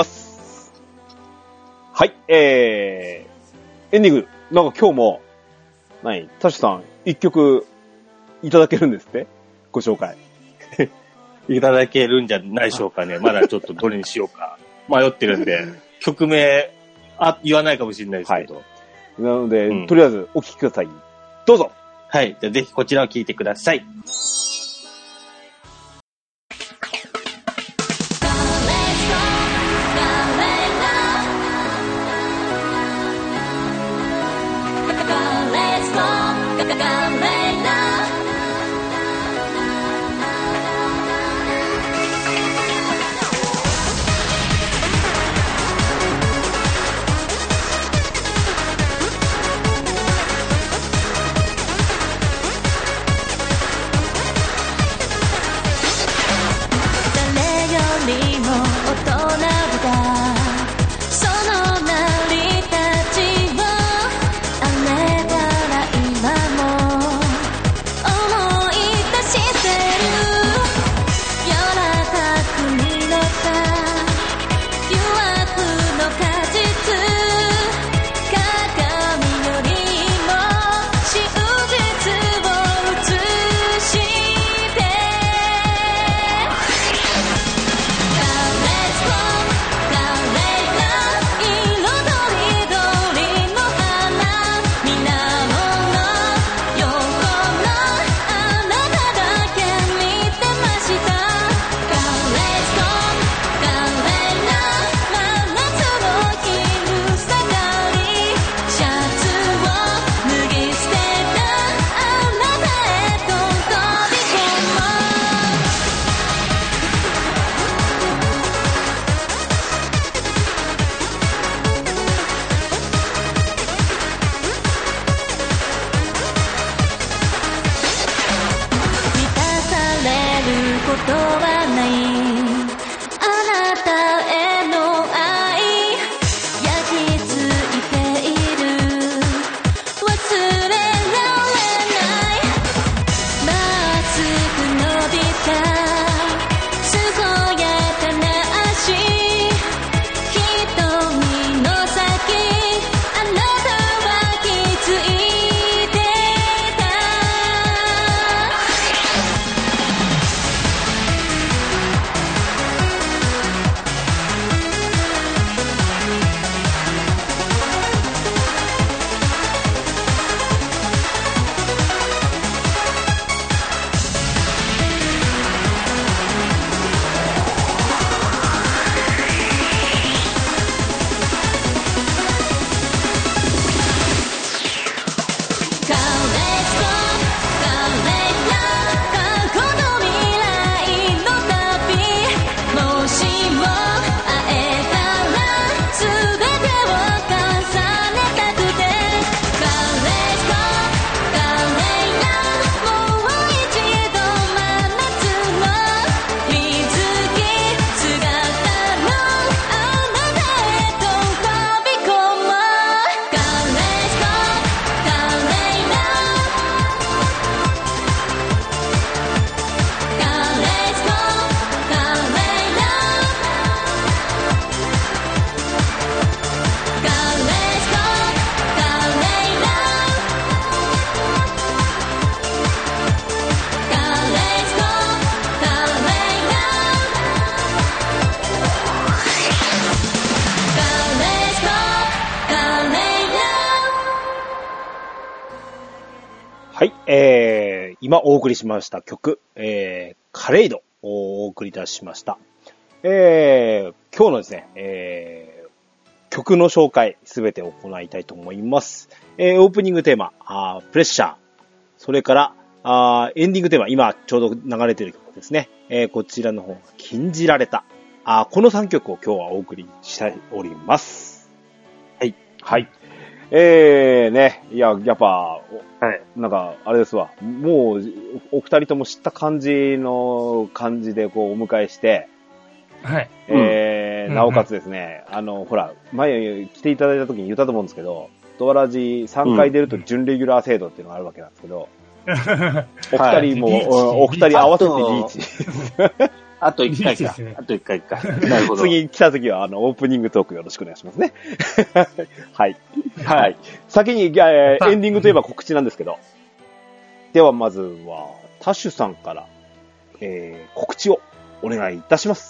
はい、えー、エンディング、なんか今日も、何、タシさん、一曲、いただけるんですってご紹介。 いただけるんじゃないでしょうかね。まだちょっとどれにしようか。迷ってるんで、曲名、あ、言わないかもしれないですけど。はい、 なので、うん、とりあえずお聴きください。どうぞ。 はい、じゃあぜひこちらを聴いてください。 今お送りしました曲、えー、カレイドをお送りいたしました。えー、今日のですね、えー、曲の紹介すべて行いたいと思います。えー、オープニングテーマ、あプレッシャー。それから、あエンディングテーマ、今ちょうど流れている曲ですね。えー、こちらの方が禁じられた。あこのさんきょくを今日はお送りしております。はい。はい。えー、ね、いや、やっぱ、はい、なんか、あれですわ。もう、お二人とも知った感じの感じでこうお迎えして、 はい。 えー、 うん、 なおかつですね、うんうん、あの、ほら、前来ていただいた時に言ったと思うんですけど、ドアラジさんかい出ると準レギュラー制度っていうのがあるわけなんですけど、うん、お二人も、はい、お二人合わせてリーチ。 あといっかいか。ね、あといっかいか。なるほど。 次来た時は、あの、オープニングトークよろしくお願いしますね。はい。はい。先に、えー、エンディングといえば告知なんですけど。では、まずは、タッシュさんから、えー、告知をお願いいたします。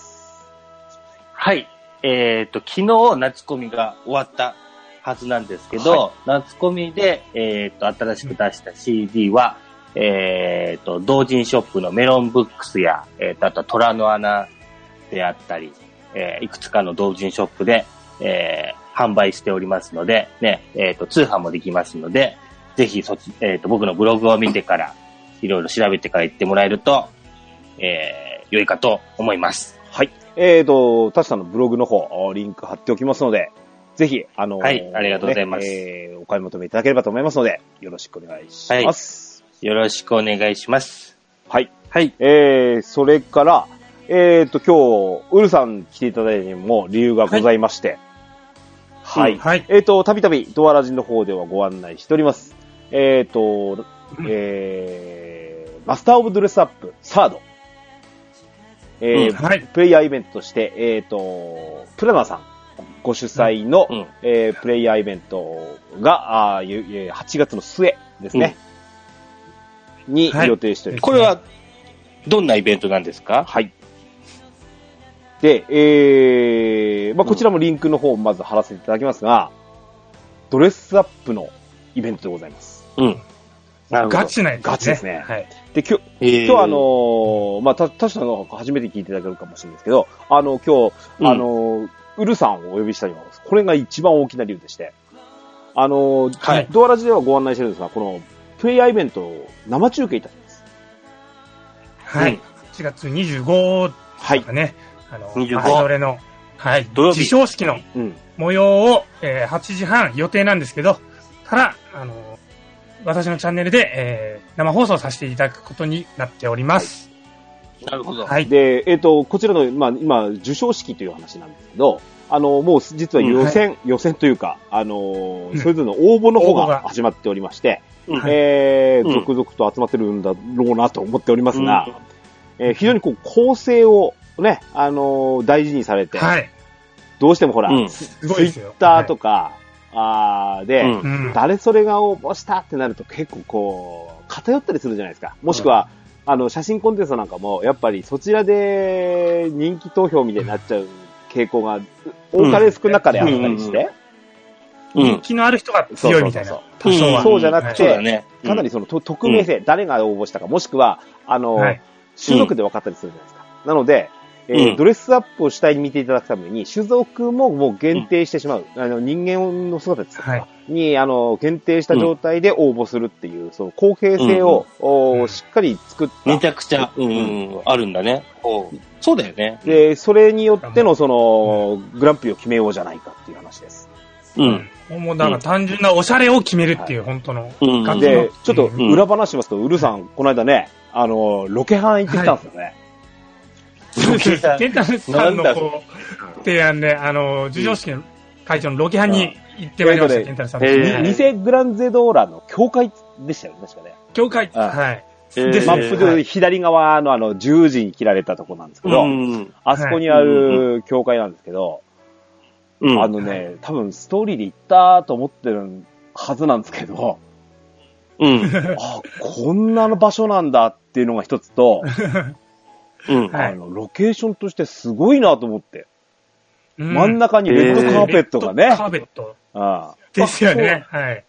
はい。えっと、昨日、夏コミが終わったはずなんですけど、はい、夏コミで、えっと、新しく出した シーディー は、えっと、同人ショップのメロンブックスや、えっと、あと虎の穴であったり、えー、いくつかの同人ショップで、えー、販売しておりますので、ね、えっと、通販もできますので、ぜひそっち、えっと、僕のブログを見てから、いろいろ調べてから行ってもらえると、えー、良いかと思います。 はい。えっと、タシさんのブログの方、リンク貼っておきますので、ぜひ、あのー、 はい、ありがとうございます。 ね、えー、お買い求めいただければと思いますので、よろしくお願いします。はいよろしくお願いします。 はい。はい。えー、それから、えーと、今日、ウルさん来ていただいても理由がございまして。はい。はい。うん、はい、えーと、たびたびドアラジの方ではご案内しております。えーと、えー、マスターオブドレスアップサード。えー、うんはい、プレイヤーイベントとして、えーと、プラナさんご主催の、うんえー、プレイヤーイベントが、あはちがつの末ですね。うんに予定しております、はい。 これは、どんなイベントなんですか？ はい。で、えー、まあ、こちらもリンクの方をまず貼らせていただきますが、ドレスアップのイベントでございます。 うん。 ガチなやつですね。 ガチですね。はい。で、今日、えー、今日あのー、まあ、た、たしさんが初めて聞いていただけるかもしれないですけど、あの、今日、うん、あの、ウルさんをお呼びしたいと思います。これが一番大きな理由でして、あの、はい、ドアラジではご案内してるんですが、この、プレイヤーイベントを生中継いたします。 はい。うん、はちがつにじゅうご日とかね、はい、あの、 にじゅうごアイドレの、はい、授賞式の模様を、えー、はちじはん予定なんですけど、ただ、あの、私のチャンネルで、えー、生放送させていただくことになっております。 はい、なるほど。 はい。で、えっと、こちらの、まあ、今、授賞式という話なんですけど、あの、もう実は予選、うんはい、予選というか、あの、それぞれの応募の方が始まっておりまして、うん、えー、うん、続々と集まってるんだろうなと思っておりますが、うん、えー、非常にこう構成をね、あのー、大事にされて、はい、どうしてもほら、うん、ツイッターとか、はい、あで、うん、誰それが応募したってなると結構こう、偏ったりするじゃないですか。もしくは、うん、あの、写真コンテストなんかも、やっぱりそちらで人気投票みたいになっちゃう傾向が、多かれ少なかれあったりして、 うん、人気のある人が強いみたいな。 多少は。そうじゃなくて、はいねうん、かなりその匿名性、うん、誰が応募したか、もしくは、あの、はい、種族で分かったりするじゃないですか。うん、なので、えーうん、ドレスアップを主体に見ていただくために、種族ももう限定してしまう。うん、あの人間の姿ですか、はい、に、あの、限定した状態で応募するっていう、うん、その公平性を、うん、しっかり作った。 めちゃくちゃ、うん、あるんだね。そうだよね。 で、それによっての、その、うん、グランプリを決めようじゃないかっていう話です。 うん。 もうだから単純なおしゃれを決めるっていう、うん、本当の感じ、うん、で、ちょっと裏話しますと、うん、ウルさん、この間ね、あの、ロケハン行ってきたんですよね。 ロケハンケンタロスさんのこう、提案で、あの、授賞式の会長のロケハンに行ってまいりました、ケンタロスさん。 偽グランゼドーラの教会でしたよね、確かね。 教会、はい。 で、マップで左側のあの、十字に切られたとこなんですけど、あそこにある教会なんですけど、うん、あのね、はい、多分ストーリーで言ったと思ってるはずなんですけど、 うん。 あ、こんなの場所なんだっていうのが一つと、うん。あの、ロケーションとしてすごいなと思って。うん、真ん中にレッドカーペットがね。 レッドカーペット。ああ。ですよね。はい。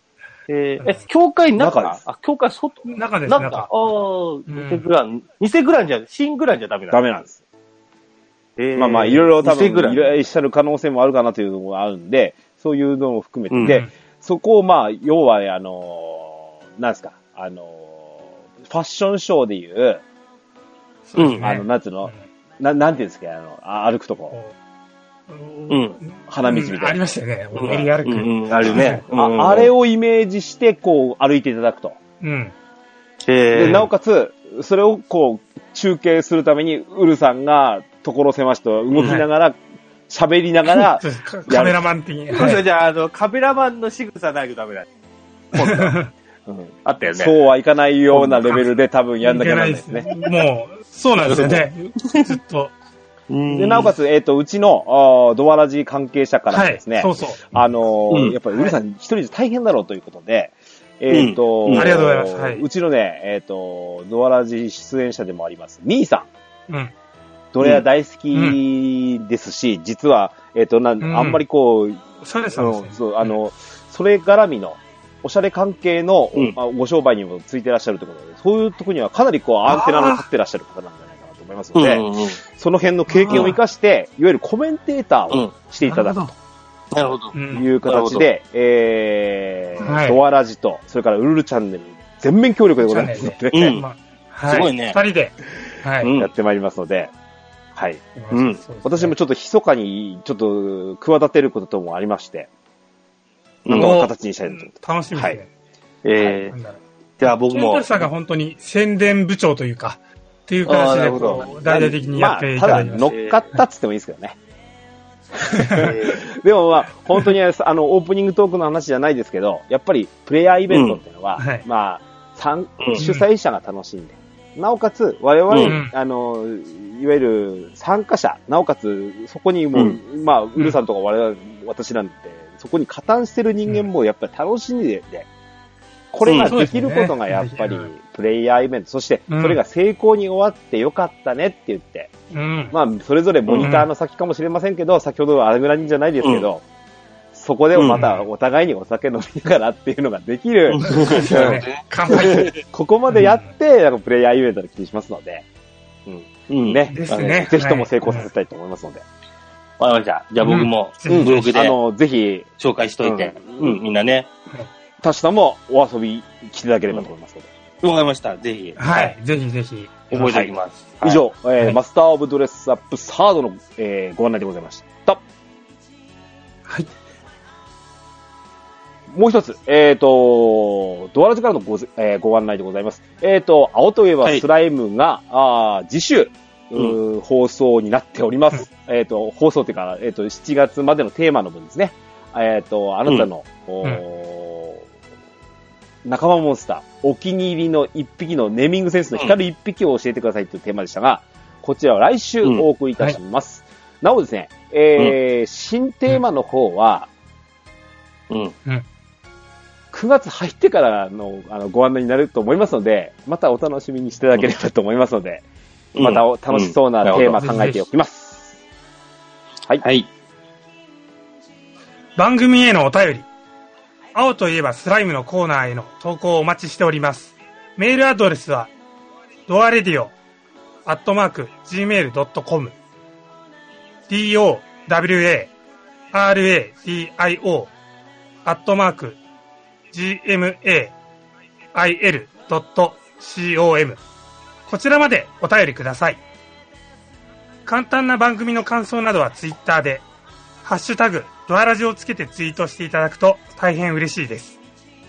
えー、え、教会の中中ですあ、教会外中です、 中。 中。 ああ、偽グラン、偽グランじゃ、新グランじゃダメなのダメなんです。 えー、 まあまあ、いろいろ多分、 偽グランいらっしゃる可能性もあるかなというのがあるんで、そういうのも含めて、 うんで、そこをまあ、要は、あの、なんですか、あの、ファッションショーでいう、 そうですね。 あの、なんつうの、ななんていうんですか、あの、あ歩くとこ。 うん。 花道みたいな。 うんありましたよね。 うん練り歩く。 うんうん、あるね。 ああれをイメージして、こう、歩いていただくと。 うん。 で、 えー、 なおかつ、それをこう、中継するために、ウルさんが、所狭しと動きながら、喋、りながら、 そうですカカメラマン的に。 今度じゃあ、あの、カメラマンの仕草ないとダメだ。 うんあったよね。 そうはいかないようなレベルで多分やんなきゃならないですね。 もう、そうなんですよね。ずっと。 で、なおかつ、えっ、と、うちの、あドアラジ関係者からですね、 はい、そうそう。 あのーうんやっぱりウルさん一人じゃ大変だろうということで、えっ、と、 うんありがとうございますはいうちのね、えっ、と、ドアラジ出演者でもあります、ミーさん。 うん。 ドレア大好きですし、実は、えっ、となん、 うんあんまりこう、 おしゃれさんですね。 うんそう、あの、それ絡みの、おしゃれ関係の、 うんまあご商売にもついてらっしゃるということで、そういうところにはかなりこう、アンテナの立ってらっしゃる方なんじゃないかなと思いますので、 うんうんうん。 その辺の経験を生かして、いわゆるコメンテーターをしていただくなるなるほど。 ほど。うん。 という形で、えーはいドアラジと、それからウルルチャンネル、全面協力でございますので、 うんまあはい。 すごいね二人で。はい。 うんやってまいりますので、はい。 うんそうですね私もちょっと密かに、ちょっと、企てることもありまして、 うんなんか形にしたいなと思って。 楽しみですね。 えー、 なんだろうじゃあ僕もケンタル、さんが本当に宣伝部長というか、っていう形であーなるほどこう、大々的にやっていたまあ、ただだきまし乗っかったっつってもいいですけどね。 えでもまあ、本当にあの、オープニングトークの話じゃないですけど、やっぱりプレイヤーイベントっていうのは、 うんはいまあ、参うん主催者が楽しんで、なおかつ、我々、 うんあの、いわゆる参加者、なおかつ、そこにもう、 うまあ、ウルさんとか我々、私なんて、そこに加担してる人間もやっぱり楽しんでて、これができることがやっぱりうんプレイヤーイベント、そしてそれが成功に終わってよかったねって言って、 うん。 まあ、それぞれモニターの先かもしれませんけど、先ほどアルグラニじゃないですけど、そこでまたお互いにお酒飲みながらっていうのができる、 うんそうですよね。乾杯。なんここまでやって、なんかプレイヤーイベントの気にしますので、 うん。 ね、 ですねあのぜひとも成功させたいと思いますので、 わかりました。じゃあ僕も、 うんブログであの、ぜひ、 紹介しといて、 ううんん、みんなね。 タシさんもお遊び来ていただければと思いますので、 わかりました。ぜひ。 はい。ぜひぜひ。 覚えておきます。 以上、えーはいマスターオブドレスアップサードの、えーご案内でございました。 はい。 もう一つ、えっ、と、ドアラジからのご,、えーご案内でございます。えっ、と、青といえばスライムが、あー次週、うー放送になっております。えっ、と、放送というか、えっ、と、しちがつまでのテーマの分ですね。えっ、と、あなたの、おー仲間モンスター、お気に入りの一匹のネーミングセンスの光る一匹を教えてくださいというテーマでしたが、こちらは来週お送りいたします。なおですね、えー新テーマの方は、 うん。 くがつ入ってからのあのご案内になると思いますので、またお楽しみにしていただければと思いますので、 うんまたお楽しそうなうんテーマ考えておきます。はい。 はい。 番組へのお便り。青といえばスライムのコーナーへの投稿をお待ちしております。メールアドレスは、ドアレディオ、アットマーク、ジーメールドットコム、ドワラディオ、アットマーク、ジーエムエーアイエルドットコム、こちらまでお便りください。簡単な番組の感想などはツイッターで、ハッシュタグ、ドアラジをつけてツイートしていただくと大変嬉しいです。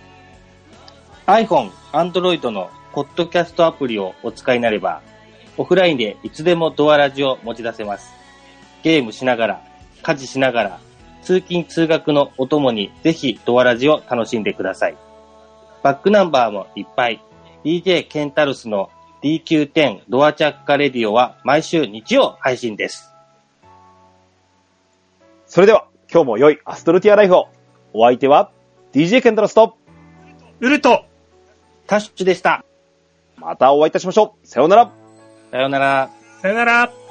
iPhone、Android のポッドキャストアプリをお使いになれば、オフラインでいつでもドアラジを持ち出せます。ゲームしながら、家事しながら、通勤通学のお供にぜひドアラジを楽しんでください。バックナンバーもいっぱい。ディージェー ケンタルスの ディーキューテン ドアチャッカレディオは毎週日曜配信です。 それでは、今日も良いアストルティアライフを。お相手は、ディージェー ケンタロスと、 ウルトタッシュでした。 またお会いいたしましょう。さようなら。 さようなら。 さよなら。